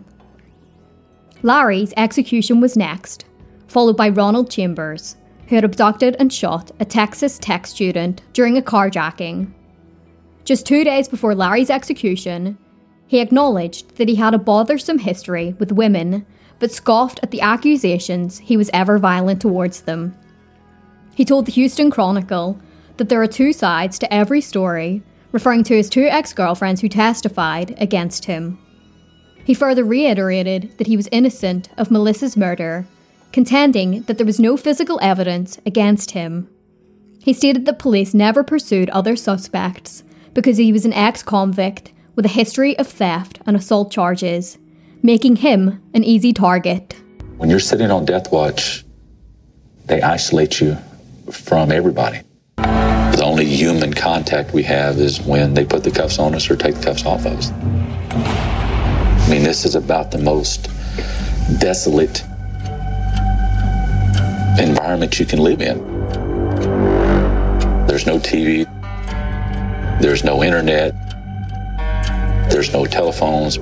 Larry's execution was next, followed by Ronald Chambers, who had abducted and shot a Texas Tech student during a carjacking. Just two days before Larry's execution, he acknowledged that he had a bothersome history with women, but scoffed at the accusations he was ever violent towards them. He told the Houston Chronicle that there are two sides to every story, referring to his two ex-girlfriends who testified against him. He further reiterated that he was innocent of Melissa's murder, contending that there was no physical evidence against him. He stated that police never pursued other suspects because he was an ex-convict with a history of theft and assault charges, making him an easy target. When you're sitting on death watch, they isolate you from everybody. The only human contact we have is when they put the cuffs on us or take the cuffs off of us. I mean, this is about the most desolate environment you can live in. There's no T V. There's no internet. There's no telephones.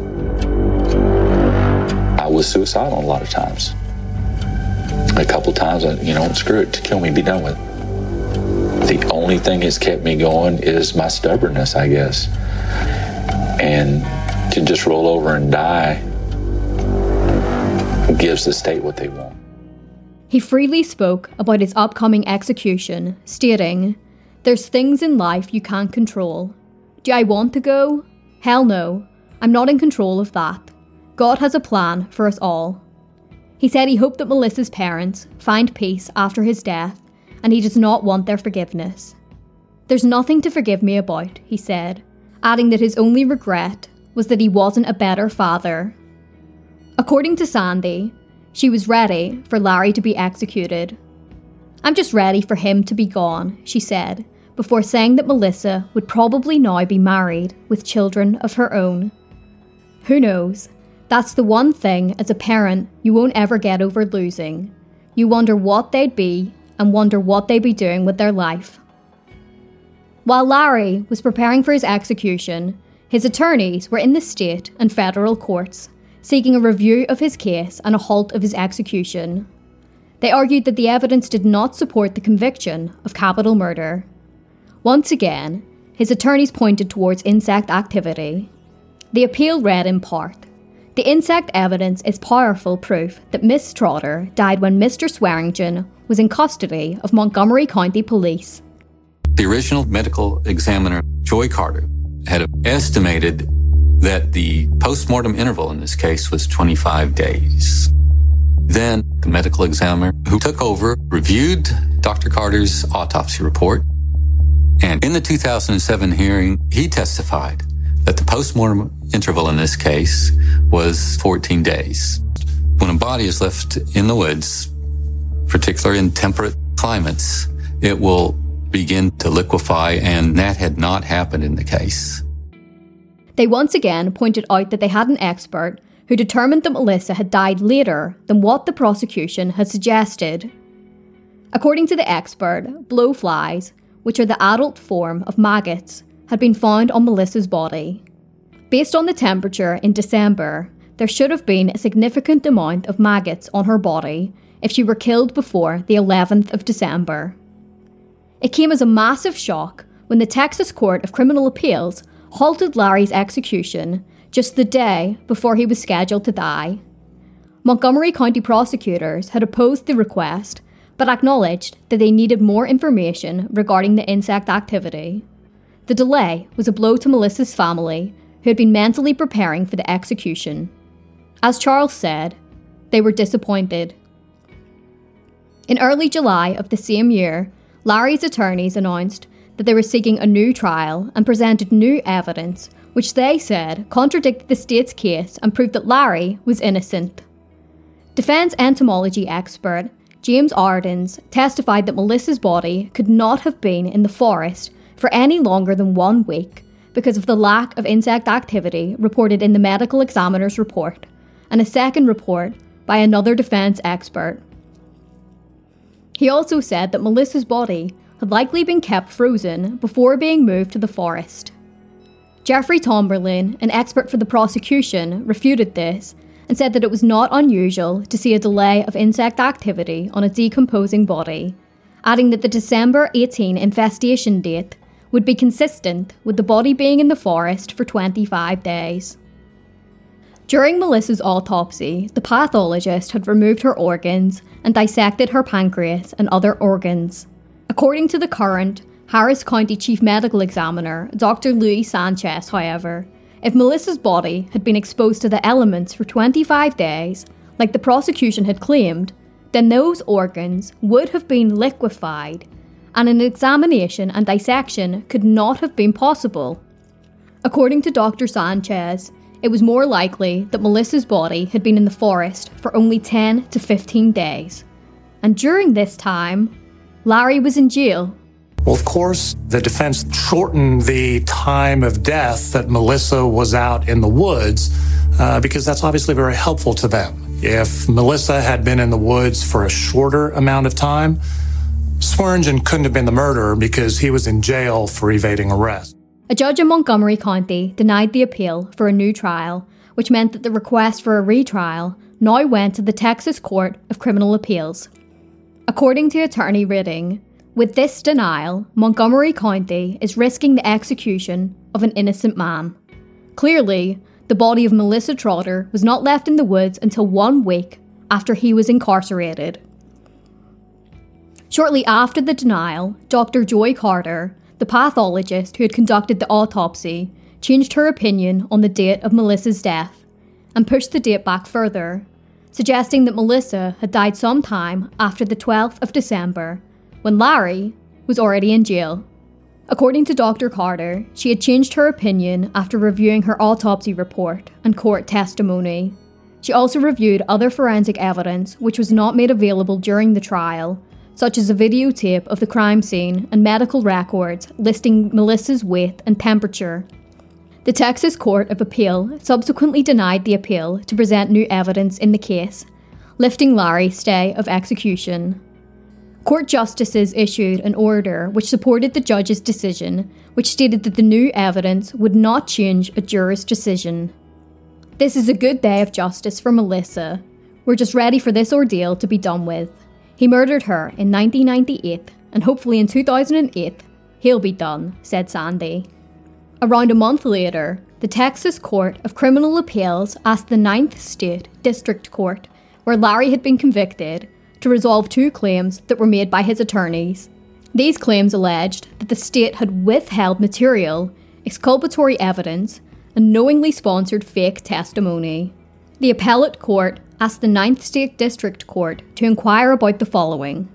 I was suicidal a lot of times. A couple of times, I, you know, screw it, kill me, be done with it. The only thing that's kept me going is my stubbornness, I guess. And to just roll over and die gives the state what they want. He freely spoke about his upcoming execution, stating, "There's things in life you can't control. Do I want to go? Hell no. I'm not in control of that. God has a plan for us all." He said he hoped that Melissa's parents find peace after his death, and he does not want their forgiveness. "There's nothing to forgive me about," he said, adding that his only regret was that he wasn't a better father. According to Sandy, she was ready for Larry to be executed. "I'm just ready for him to be gone," she said, before saying that Melissa would probably now be married with children of her own. Who knows? That's the one thing as a parent you won't ever get over losing. You wonder what they'd be and wonder what they'd be doing with their life. While Larry was preparing for his execution, his attorneys were in the state and federal courts, seeking a review of his case and a halt of his execution. They argued that the evidence did not support the conviction of capital murder. Once again, his attorneys pointed towards insect activity. The appeal read in part, "The insect evidence is powerful proof that Miss Trotter died when Mister Swearingen was in custody of Montgomery County Police." The original medical examiner, Joy Carter, had estimated that the post-mortem interval in this case was twenty-five days. Then the medical examiner who took over reviewed Doctor Carter's autopsy report, and in the two thousand seven hearing, he testified that the post-mortem interval in this case was fourteen days. When a body is left in the woods, particularly in temperate climates, it will begin to liquefy, and that had not happened in the case. They once again pointed out that they had an expert who determined that Melissa had died later than what the prosecution had suggested. According to the expert, blowflies, which are the adult form of maggots, had been found on Melissa's body. Based on the temperature in December, there should have been a significant amount of maggots on her body if she were killed before the eleventh of December. It came as a massive shock when the Texas Court of Criminal Appeals halted Larry's execution just the day before he was scheduled to die. Montgomery County prosecutors had opposed the request, but acknowledged that they needed more information regarding the insect activity. The delay was a blow to Melissa's family, who had been mentally preparing for the execution. As Charles said, they were disappointed. In early July of the same year, Larry's attorneys announced that they were seeking a new trial and presented new evidence, which they said contradicted the state's case and proved that Larry was innocent. Defense entomology expert James Ardens testified that Melissa's body could not have been in the forest for any longer than one week because of the lack of insect activity reported in the medical examiner's report and a second report by another defense expert. He also said that Melissa's body had likely been kept frozen before being moved to the forest. Jeffrey Tomberlin, an expert for the prosecution, refuted this and said that it was not unusual to see a delay of insect activity on a decomposing body, adding that the December eighteenth infestation date would be consistent with the body being in the forest for twenty-five days. During Melissa's autopsy, the pathologist had removed her organs and dissected her pancreas and other organs. According to the current Harris County Chief Medical Examiner, Doctor Luis Sanchez, however, if Melissa's body had been exposed to the elements for twenty-five days, like the prosecution had claimed, then those organs would have been liquefied, and an examination and dissection could not have been possible. According to Doctor Sanchez, it was more likely that Melissa's body had been in the forest for only ten to fifteen days. And during this time, Larry was in jail. Well, of course, the defense shortened the time of death that Melissa was out in the woods uh, because that's obviously very helpful to them. If Melissa had been in the woods for a shorter amount of time, Swearingen couldn't have been the murderer because he was in jail for evading arrest. A judge in Montgomery County denied the appeal for a new trial, which meant that the request for a retrial now went to the Texas Court of Criminal Appeals. According to Attorney Ridding, with this denial, Montgomery County is risking the execution of an innocent man. Clearly, the body of Melissa Trotter was not left in the woods until one week after he was incarcerated. Shortly after the denial, Doctor Joy Carter, the pathologist who had conducted the autopsy, changed her opinion on the date of Melissa's death and pushed the date back further, suggesting that Melissa had died sometime after the twelfth of December, when Larry was already in jail. According to Doctor Carter, she had changed her opinion after reviewing her autopsy report and court testimony. She also reviewed other forensic evidence which was not made available during the trial, such as a videotape of the crime scene and medical records listing Melissa's weight and temperature. The Texas Court of Appeal subsequently denied the appeal to present new evidence in the case, lifting Larry's stay of execution. Court justices issued an order which supported the judge's decision, which stated that the new evidence would not change a juror's decision. This is a good day of justice for Melissa. We're just ready for this ordeal to be done with. He murdered her in nineteen ninety-eight, and hopefully in two thousand eight, he'll be done, said Sandy. Around a month later, the Texas Court of Criminal Appeals asked the Ninth State District Court, where Larry had been convicted, to resolve two claims that were made by his attorneys. These claims alleged that the state had withheld material, exculpatory evidence, and knowingly sponsored fake testimony. The appellate court asked the Ninth State District Court to inquire about the following.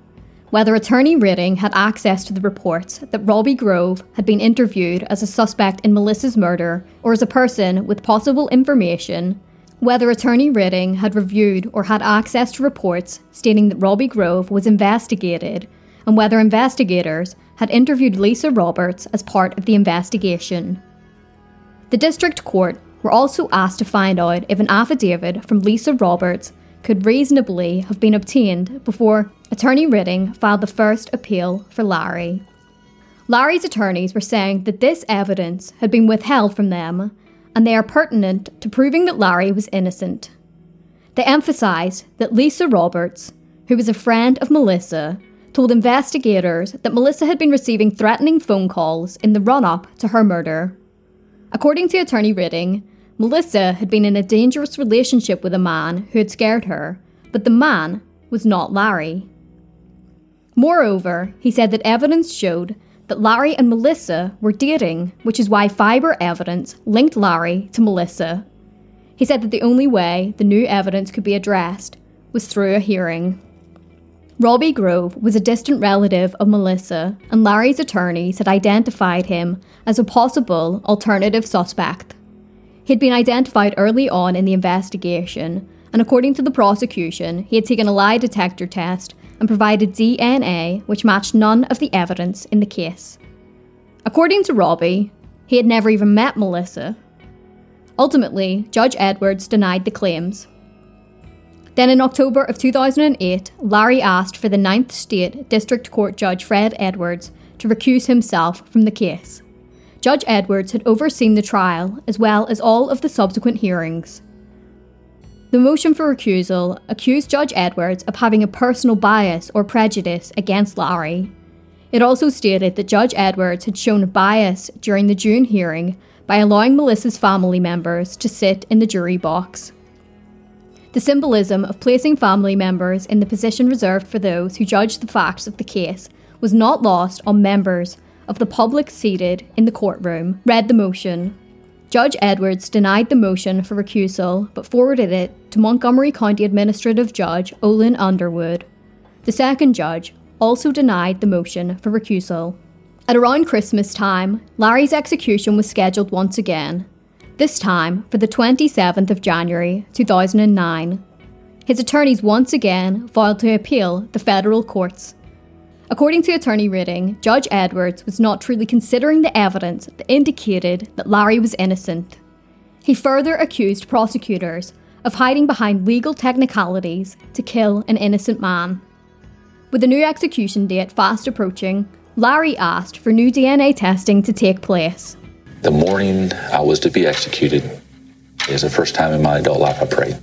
whether Attorney Redding had access to the reports that Robbie Grove had been interviewed as a suspect in Melissa's murder or as a person with possible information, whether Attorney Redding had reviewed or had access to reports stating that Robbie Grove was investigated, and whether investigators had interviewed Lisa Roberts as part of the investigation. The District Court were also asked to find out if an affidavit from Lisa Roberts could reasonably have been obtained before Attorney Redding filed the first appeal for Larry. Larry's attorneys were saying that this evidence had been withheld from them, and they are pertinent to proving that Larry was innocent. They emphasised that Lisa Roberts, who was a friend of Melissa, told investigators that Melissa had been receiving threatening phone calls in the run-up to her murder. According to Attorney Redding, Melissa had been in a dangerous relationship with a man who had scared her, but the man was not Larry. Moreover, he said that evidence showed that Larry and Melissa were dating, which is why fibre evidence linked Larry to Melissa. He said that the only way the new evidence could be addressed was through a hearing. Robbie Grove was a distant relative of Melissa, and Larry's attorneys had identified him as a possible alternative suspect. He had been identified early on in the investigation, and according to the prosecution, he had taken a lie detector test and provided D N A which matched none of the evidence in the case. According to Robbie, he had never even met Melissa. Ultimately, Judge Edwards denied the claims. Then in October of two thousand eight, Larry asked for the Ninth State District Court Judge Fred Edwards to recuse himself from the case. Judge Edwards had overseen the trial as well as all of the subsequent hearings. The motion for recusal accused Judge Edwards of having a personal bias or prejudice against Larry. It also stated that Judge Edwards had shown bias during the June hearing by allowing Melissa's family members to sit in the jury box. The symbolism of placing family members in the position reserved for those who judge the facts of the case was not lost on members of the public seated in the courtroom, read the motion. Judge Edwards denied the motion for recusal but forwarded it to Montgomery County Administrative Judge Olin Underwood. The second judge also denied the motion for recusal. At around Christmas time, Larry's execution was scheduled once again, this time for the twenty-seventh of January two thousand nine. His attorneys once again filed to appeal the federal courts. According to Attorney Redding, Judge Edwards was not truly considering the evidence that indicated that Larry was innocent. He further accused prosecutors of hiding behind legal technicalities to kill an innocent man. With the new execution date fast approaching, Larry asked for new D N A testing to take place. The morning I was to be executed is the first time in my adult life I prayed.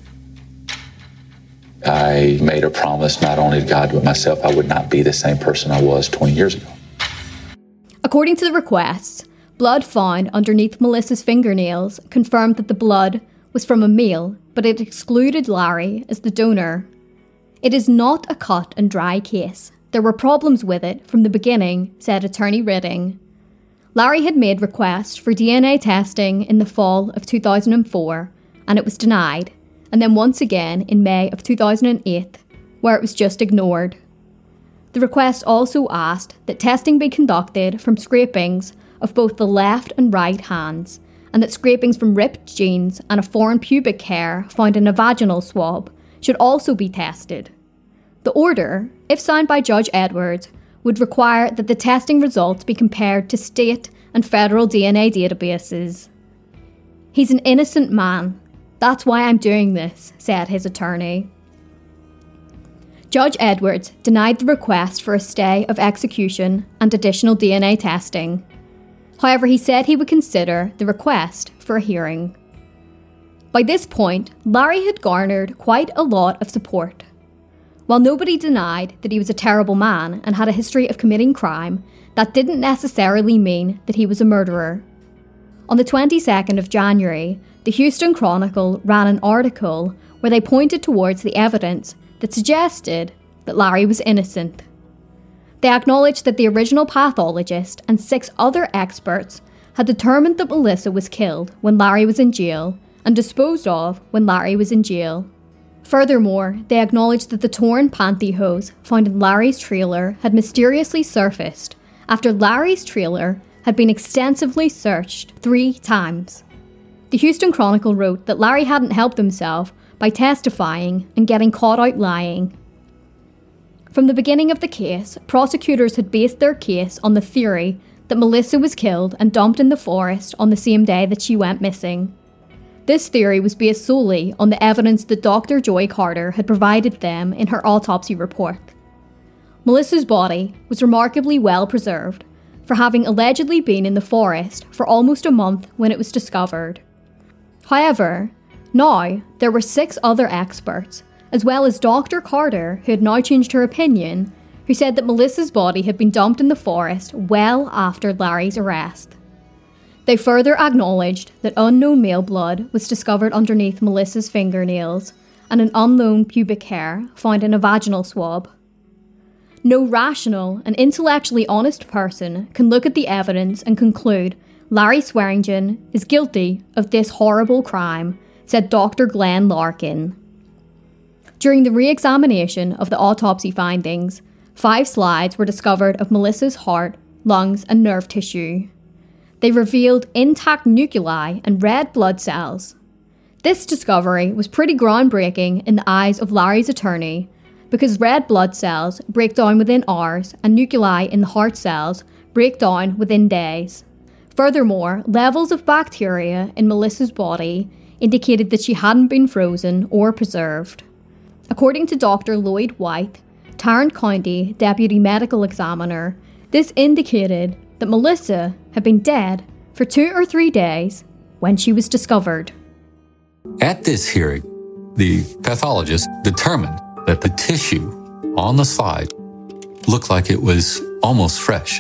I made a promise not only to God but myself I would not be the same person I was twenty years ago. According to the requests, blood found underneath Melissa's fingernails confirmed that the blood was from a male, but it excluded Larry as the donor. It is not a cut and dry case. There were problems with it from the beginning, said Attorney Redding. Larry had made requests for D N A testing in the fall of two thousand four, and it was denied, and then once again in May of two thousand eight, where it was just ignored. The request also asked that testing be conducted from scrapings of both the left and right hands, and that scrapings from ripped jeans and a foreign pubic hair found in a vaginal swab should also be tested. The order, if signed by Judge Edwards, would require that the testing results be compared to state and federal D N A databases. He's an innocent man. That's why I'm doing this, said his attorney. Judge Edwards denied the request for a stay of execution and additional D N A testing. However, he said he would consider the request for a hearing. By this point, Larry had garnered quite a lot of support. While nobody denied that he was a terrible man and had a history of committing crime, that didn't necessarily mean that he was a murderer. On the twenty-second of January, the Houston Chronicle ran an article where they pointed towards the evidence that suggested that Larry was innocent. They acknowledged that the original pathologist and six other experts had determined that Melissa was killed when Larry was in jail and disposed of when Larry was in jail. Furthermore, they acknowledged that the torn pantyhose found in Larry's trailer had mysteriously surfaced after Larry's trailer had been extensively searched three times. The Houston Chronicle wrote that Larry hadn't helped himself by testifying and getting caught out lying. From the beginning of the case, prosecutors had based their case on the theory that Melissa was killed and dumped in the forest on the same day that she went missing. This theory was based solely on the evidence that Doctor Joy Carter had provided them in her autopsy report. Melissa's body was remarkably well preserved for having allegedly been in the forest for almost a month when it was discovered. However, now there were six other experts, as well as Doctor Carter, who had now changed her opinion, who said that Melissa's body had been dumped in the forest well after Larry's arrest. They further acknowledged that unknown male blood was discovered underneath Melissa's fingernails and an unknown pubic hair found in a vaginal swab. No rational and intellectually honest person can look at the evidence and conclude Larry Swearingen is guilty of this horrible crime, said Doctor Glenn Larkin. During the re-examination of the autopsy findings, five slides were discovered of Melissa's heart, lungs, and nerve tissue. They revealed intact nuclei and red blood cells. This discovery was pretty groundbreaking in the eyes of Larry's attorney, because red blood cells break down within hours and nuclei in the heart cells break down within days. Furthermore, levels of bacteria in Melissa's body indicated that she hadn't been frozen or preserved. According to Doctor Lloyd White, Tarrant County Deputy Medical Examiner, this indicated that Melissa had been dead for two or three days when she was discovered. At this hearing, the pathologist determined that the tissue on the slide looked like it was almost fresh.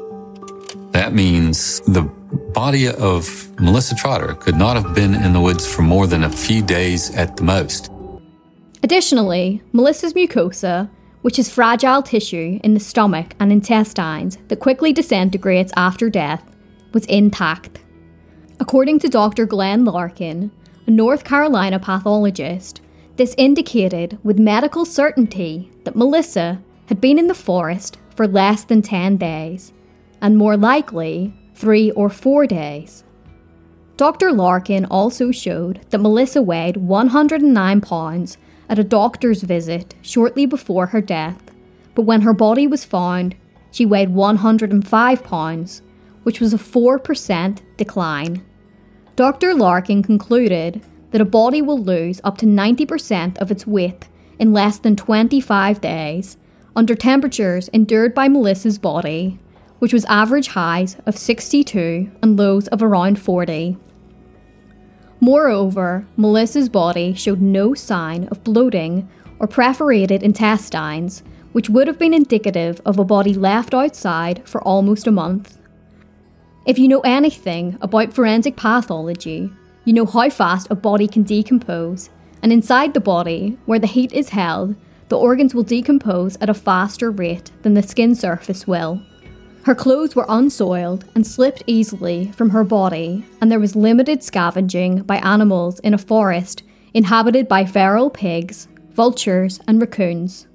That means the body of Melissa Trotter could not have been in the woods for more than a few days at the most. Additionally, Melissa's mucosa, which is fragile tissue in the stomach and intestines that quickly disintegrates after death, was intact. According to Doctor Glenn Larkin, a North Carolina pathologist, this indicated with medical certainty that Melissa had been in the forest for less than ten days, and more likely, three or four days. Doctor Larkin also showed that Melissa weighed one hundred nine pounds at a doctor's visit shortly before her death, but when her body was found, she weighed one hundred five pounds, which was a four percent decline. Doctor Larkin concluded that a body will lose up to ninety percent of its weight in less than twenty-five days under temperatures endured by Melissa's body, which was average highs of sixty-two and lows of around forty. Moreover, Melissa's body showed no sign of bloating or perforated intestines, which would have been indicative of a body left outside for almost a month. If you know anything about forensic pathology, you know how fast a body can decompose, and inside the body, where the heat is held, the organs will decompose at a faster rate than the skin surface will. Her clothes were unsoiled and slipped easily from her body, and there was limited scavenging by animals in a forest inhabited by feral pigs, vultures, and raccoons.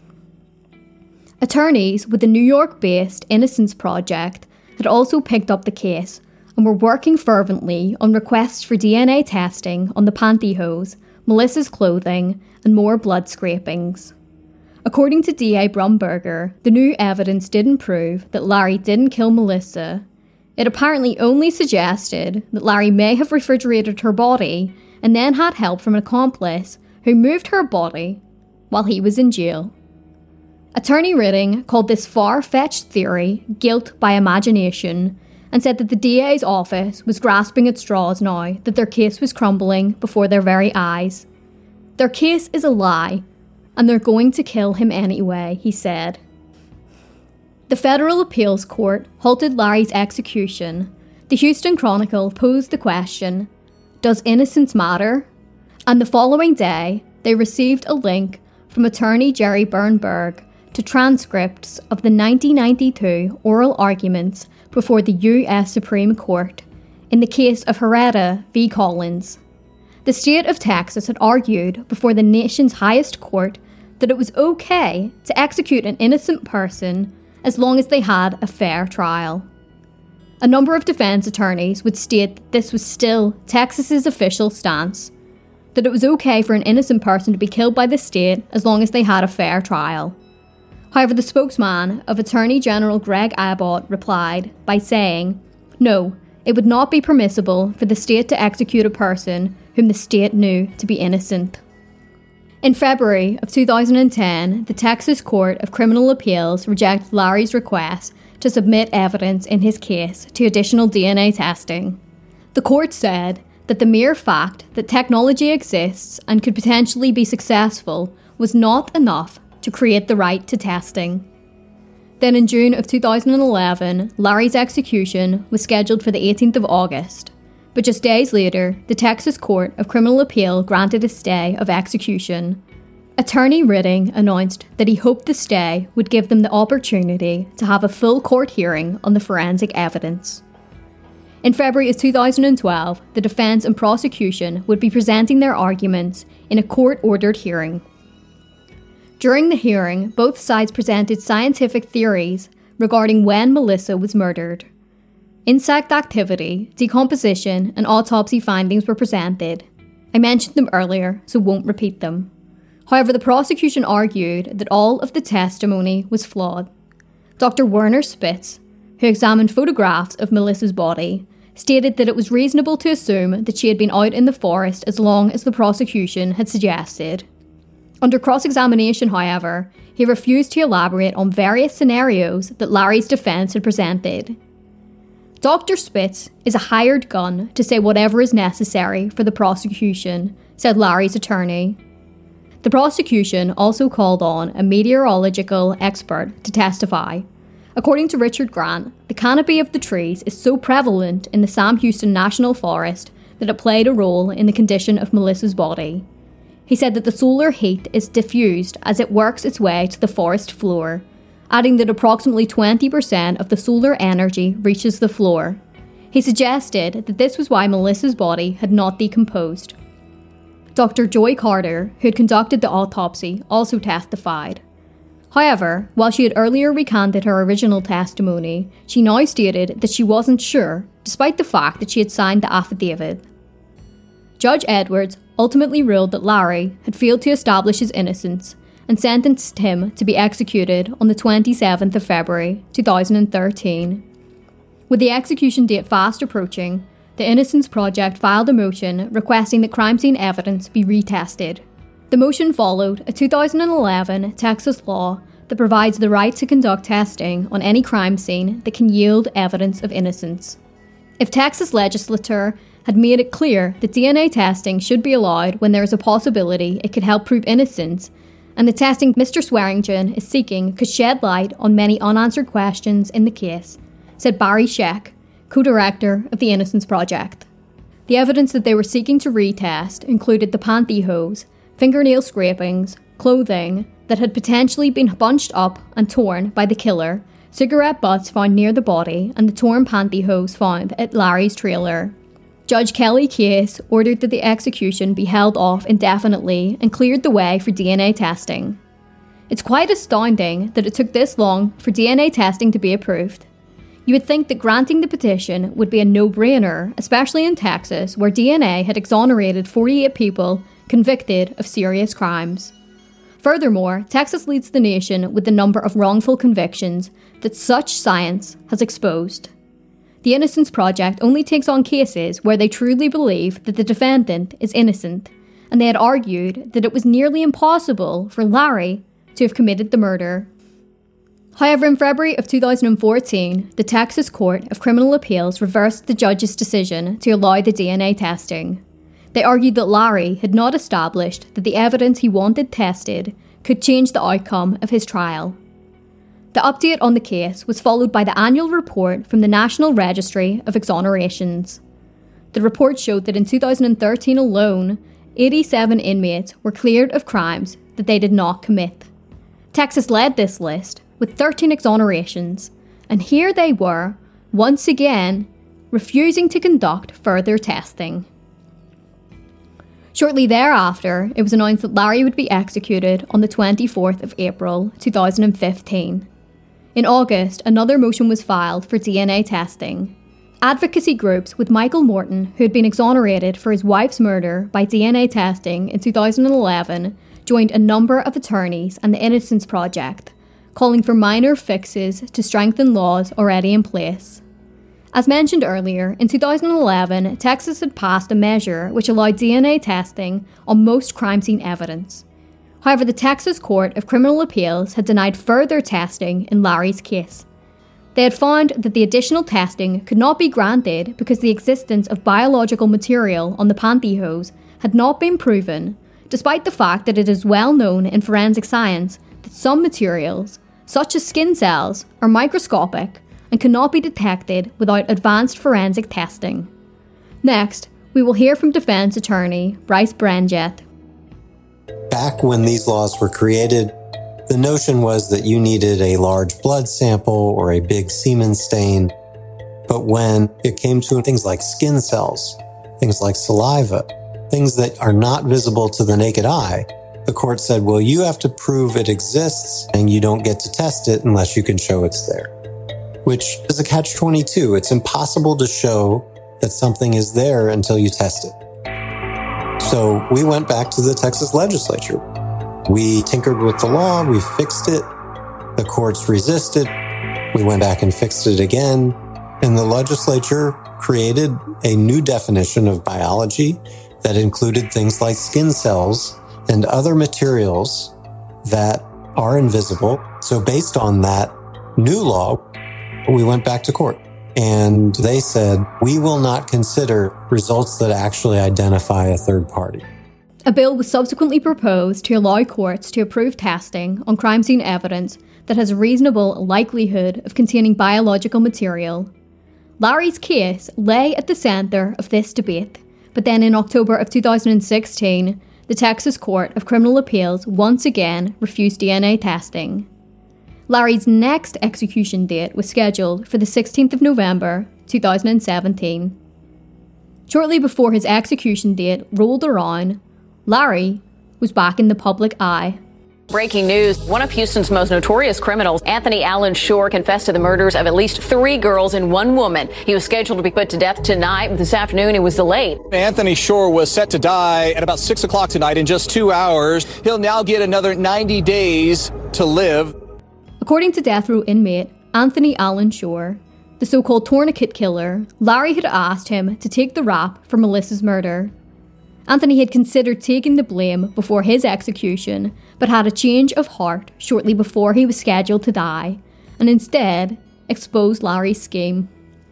Attorneys with the New York-based Innocence Project had also picked up the case and were working fervently on requests for D N A testing on the pantyhose, Melissa's clothing, and more blood scrapings. According to D A Brumberger, the new evidence didn't prove that Larry didn't kill Melissa. It apparently only suggested that Larry may have refrigerated her body and then had help from an accomplice who moved her body while he was in jail. Attorney Ridding called this far-fetched theory guilt by imagination and said that the D A's office was grasping at straws now that their case was crumbling before their very eyes. Their case is a lie, and they're going to kill him anyway, he said. The Federal Appeals Court halted Larry's execution. The Houston Chronicle posed the question, does innocence matter? And the following day, they received a link from attorney Jerry Bernberg to transcripts of the nineteen ninety-two oral arguments before the U S Supreme Court in the case of Herrera v. Collins. the state of Texas had argued before the nation's highest court that it was okay to execute an innocent person as long as they had a fair trial. A number of defense attorneys would state that this was still Texas's official stance, that it was okay for an innocent person to be killed by the state as long as they had a fair trial. However, the spokesman of Attorney General Greg Abbott replied by saying, no, it would not be permissible for the state to execute a person whom the state knew to be innocent. In February of two thousand ten, the Texas Court of Criminal Appeals rejected Larry's request to submit evidence in his case to additional D N A testing. The court said that the mere fact that technology exists and could potentially be successful was not enough to create the right to testing. Then in June of two thousand eleven, Larry's execution was scheduled for the eighteenth of August. But just days later, the Texas Court of Criminal Appeal granted a stay of execution. Attorney Ridding announced that he hoped the stay would give them the opportunity to have a full court hearing on the forensic evidence. In February of two thousand twelve, the defense and prosecution would be presenting their arguments in a court-ordered hearing. During the hearing, both sides presented scientific theories regarding when Melissa was murdered. Insect activity, decomposition, and autopsy findings were presented. I mentioned them earlier, so won't repeat them. However, the prosecution argued that all of the testimony was flawed. Doctor Werner Spitz, who examined photographs of Melissa's body, stated that it was reasonable to assume that she had been out in the forest as long as the prosecution had suggested. Under cross-examination, however, he refused to elaborate on various scenarios that Larry's defense had presented. Doctor Spitz is a hired gun to say whatever is necessary for the prosecution, said Larry's attorney. The prosecution also called on a meteorological expert to testify. According to Richard Grant, the canopy of the trees is so prevalent in the Sam Houston National Forest that it played a role in the condition of Melissa's body. He said that the solar heat is diffused as it works its way to the forest floor, adding that approximately twenty percent of the solar energy reaches the floor. He suggested that this was why Melissa's body had not decomposed. Doctor Joy Carter, who had conducted the autopsy, also testified. However, while she had earlier recanted her original testimony, she now stated that she wasn't sure, despite the fact that she had signed the affidavit. Judge Edwards ultimately ruled that Larry had failed to establish his innocence and sentenced him to be executed on the twenty-seventh of February two thousand thirteen. With the execution date fast approaching, the Innocence Project filed a motion requesting that crime scene evidence be retested. The motion followed a two thousand eleven Texas law that provides the right to conduct testing on any crime scene that can yield evidence of innocence. If Texas legislature had made it clear that D N A testing should be allowed when there is a possibility it could help prove innocence, and the testing Mister Swearingen is seeking could shed light on many unanswered questions in the case, said Barry Scheck, co-director of the Innocence Project. The evidence that they were seeking to retest included the pantyhose, fingernail scrapings, clothing that had potentially been bunched up and torn by the killer, cigarette butts found near the body, and the torn pantyhose found at Larry's trailer. Judge Kelly Case ordered that the execution be held off indefinitely and cleared the way for D N A testing. It's quite astounding that it took this long for D N A testing to be approved. You would think that granting the petition would be a no-brainer, especially in Texas, where D N A had exonerated forty-eight people convicted of serious crimes. Furthermore, Texas leads the nation with the number of wrongful convictions that such science has exposed. The Innocence Project only takes on cases where they truly believe that the defendant is innocent, and they had argued that it was nearly impossible for Larry to have committed the murder. However, in February of two thousand fourteen, the Texas Court of Criminal Appeals reversed the judge's decision to allow the D N A testing. They argued that Larry had not established that the evidence he wanted tested could change the outcome of his trial. The update on the case was followed by the annual report from the National Registry of Exonerations. The report showed that in two thousand thirteen alone, eighty-seven inmates were cleared of crimes that they did not commit. Texas led this list with thirteen exonerations, and here they were, once again, refusing to conduct further testing. Shortly thereafter, it was announced that Larry would be executed on the twenty-fourth of April, two thousand fifteen. In August, another motion was filed for D N A testing. Advocacy groups with Michael Morton, who had been exonerated for his wife's murder by D N A testing in two thousand eleven, joined a number of attorneys and the Innocence Project, calling for minor fixes to strengthen laws already in place. As mentioned earlier, in two thousand eleven, Texas had passed a measure which allowed D N A testing on most crime scene evidence. However, the Texas Court of Criminal Appeals had denied further testing in Larry's case. They had found that the additional testing could not be granted because the existence of biological material on the pantyhose had not been proven, despite the fact that it is well known in forensic science that some materials, such as skin cells, are microscopic and cannot be detected without advanced forensic testing. Next, we will hear from defense attorney Bryce Brenjet. Back when these laws were created, the notion was that you needed a large blood sample or a big semen stain. But when it came to things like skin cells, things like saliva, things that are not visible to the naked eye, the court said, well, you have to prove it exists and you don't get to test it unless you can show it's there. Which is a catch twenty-two. It's impossible to show that something is there until you test it. So we went back to the Texas legislature. We tinkered with the law, we fixed it, the courts resisted, we went back and fixed it again, and the legislature created a new definition of biology that included things like skin cells and other materials that are invisible. So based on that new law, we went back to court and they said, we will not consider results that actually identify a third party. A bill was subsequently proposed to allow courts to approve testing on crime scene evidence that has a reasonable likelihood of containing biological material. Larry's case lay at the centre of this debate, but then in October of two thousand sixteen, the Texas Court of Criminal Appeals once again refused D N A testing. Larry's next execution date was scheduled for the sixteenth of November, two thousand seventeen. Shortly before his execution date rolled around, Larry was back in the public eye. Breaking news, one of Houston's most notorious criminals, Anthony Allen Shore, confessed to the murders of at least three girls and one woman. He was scheduled to be put to death tonight, but this afternoon it was delayed. Anthony Shore was set to die at about six o'clock tonight in just two hours. He'll now get another ninety days to live. According to death row inmate Anthony Allen Shore, the so-called tourniquet killer, Larry had asked him to take the rap for Melissa's murder. Anthony had considered taking the blame before his execution, but had a change of heart shortly before he was scheduled to die, and instead exposed Larry's scheme.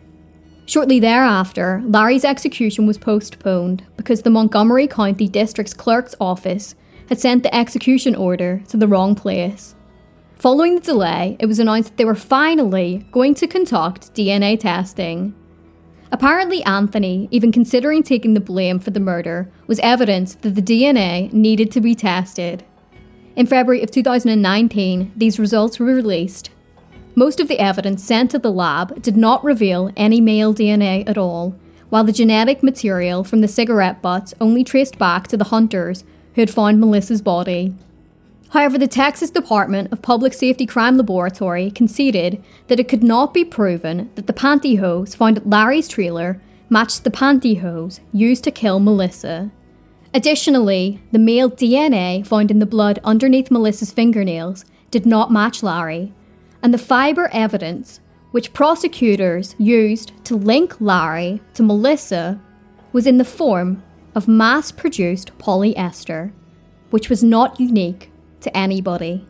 Shortly thereafter, Larry's execution was postponed because the Montgomery County District's clerk's office had sent the execution order to the wrong place. Following the delay, it was announced that they were finally going to conduct D N A testing. Apparently, Anthony, even considering taking the blame for the murder, was evidence that the D N A needed to be tested. In February of two thousand nineteen, these results were released. Most of the evidence sent to the lab did not reveal any male D N A at all, while the genetic material from the cigarette butts only traced back to the hunters who had found Melissa's body. However, the Texas Department of Public Safety Crime Laboratory conceded that it could not be proven that the pantyhose found at Larry's trailer matched the pantyhose used to kill Melissa. Additionally, the male D N A found in the blood underneath Melissa's fingernails did not match Larry, and the fibre evidence, which prosecutors used to link Larry to Melissa, was in the form of mass-produced polyester, which was not unique to anybody.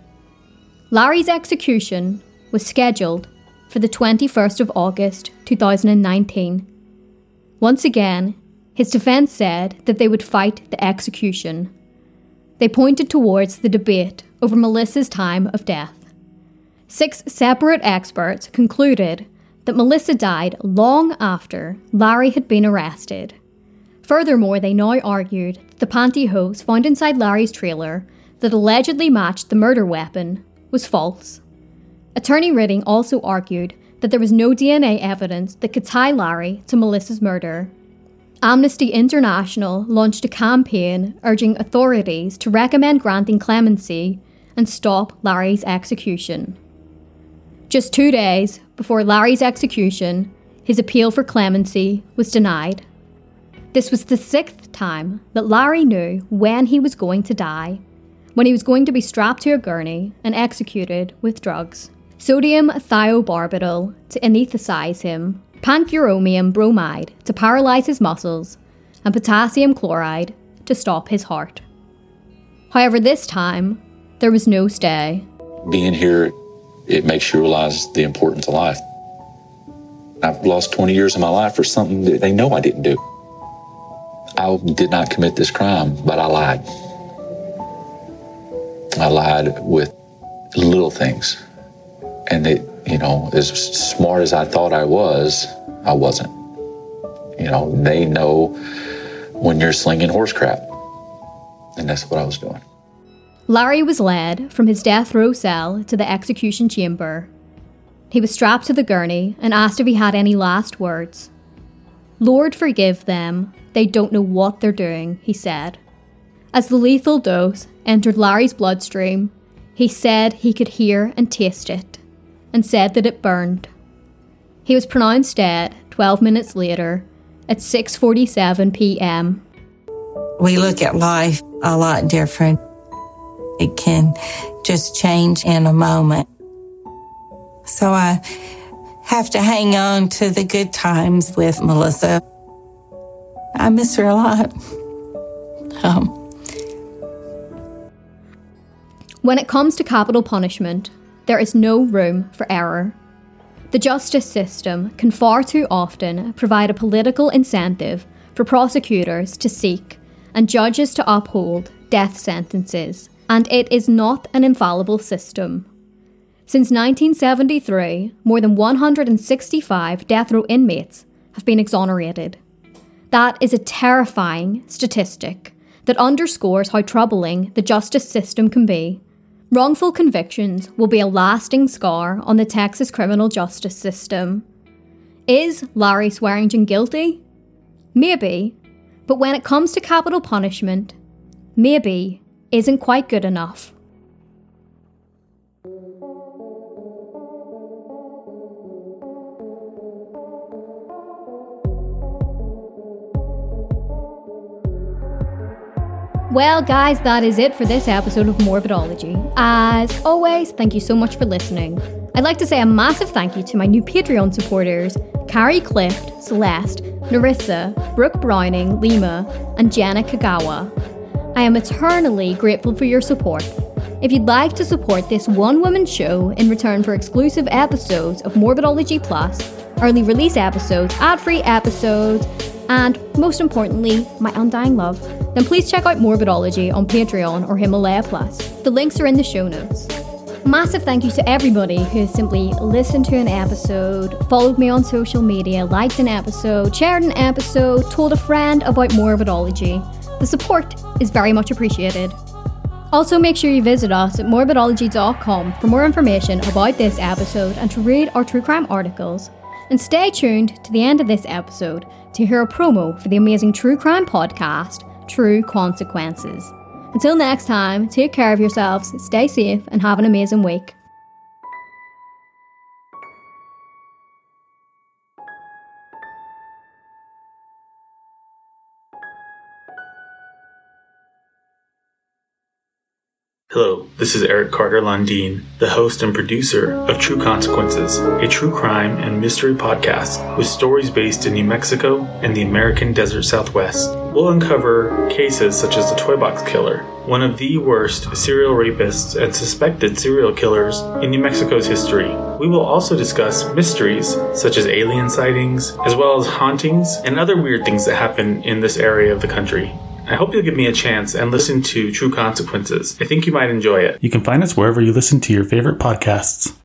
Larry's execution was scheduled for the twenty-first of August two thousand nineteen. Once again, his defense said that they would fight the execution. They pointed towards the debate over Melissa's time of death. Six separate experts concluded that Melissa died long after Larry had been arrested. Furthermore, they now argued that the pantyhose found inside Larry's trailer that allegedly matched the murder weapon was false. Attorney Ridding also argued that there was no D N A evidence that could tie Larry to Melissa's murder. Amnesty International launched a campaign urging authorities to recommend granting clemency and stop Larry's execution. Just two days before Larry's execution, his appeal for clemency was denied. This was the sixth time that Larry knew when he was going to die, when he was going to be strapped to a gurney and executed with drugs. Sodium thiobarbital to anesthetize him, pancuronium bromide to paralyze his muscles, and potassium chloride to stop his heart. However, this time, there was no stay. Being here, it makes you realize the importance of life. I've lost twenty years of my life for something that they know I didn't do. I did not commit this crime, but I lied. I lied with little things. And it, you know, as smart as I thought I was, I wasn't. You know, they know when you're slinging horse crap. And that's what I was doing. Larry was led from his death row cell to the execution chamber. He was strapped to the gurney and asked if he had any last words. "Lord, forgive them. They don't know what they're doing," he said. As the lethal dose entered Larry's bloodstream, he said he could hear and taste it, and said that it burned. He was pronounced dead twelve minutes later at six forty-seven p.m. We look at life a lot different. It can just change in a moment. So I have to hang on to the good times with Melissa. I miss her a lot. Um. When it comes to capital punishment, there is no room for error. The justice system can far too often provide a political incentive for prosecutors to seek and judges to uphold death sentences, and it is not an infallible system. Since nineteen seventy-three, more than one hundred sixty-five death row inmates have been exonerated. That is a terrifying statistic that underscores how troubling the justice system can be. Wrongful convictions will be a lasting scar on the Texas criminal justice system. Is Larry Swearingen guilty? Maybe, but when it comes to capital punishment, maybe isn't quite good enough. Well, guys, that is it for this episode of Morbidology. As always, thank you so much for listening. I'd like to say a massive thank you to my new Patreon supporters, Carrie Clift, Celeste, Narissa, Brooke Browning, Lima, and Jenna Kagawa. I am eternally grateful for your support. If you'd like to support this one-woman show in return for exclusive episodes of Morbidology Plus, early release episodes, ad-free episodes, and, most importantly, my undying love, then please check out Morbidology on Patreon or Himalaya Plus. The links are in the show notes. Massive thank you to everybody who has simply listened to an episode, followed me on social media, liked an episode, shared an episode, told a friend about Morbidology. The support is very much appreciated. Also, make sure you visit us at morbidology dot com for more information about this episode and to read our true crime articles. And stay tuned to the end of this episode to hear a promo for the amazing true crime podcast, True Consequences. Until next time, take care of yourselves, stay safe, and have an amazing week. Hello, this is Eric Carter Lundeen, the host and producer of True Consequences, a true crime and mystery podcast with stories based in New Mexico and the American Desert Southwest. We'll uncover cases such as the Toy Box Killer, one of the worst serial rapists and suspected serial killers in New Mexico's history. We will also discuss mysteries such as alien sightings, as well as hauntings and other weird things that happen in this area of the country. I hope you'll give me a chance and listen to True Consequences. I think you might enjoy it. You can find us wherever you listen to your favorite podcasts.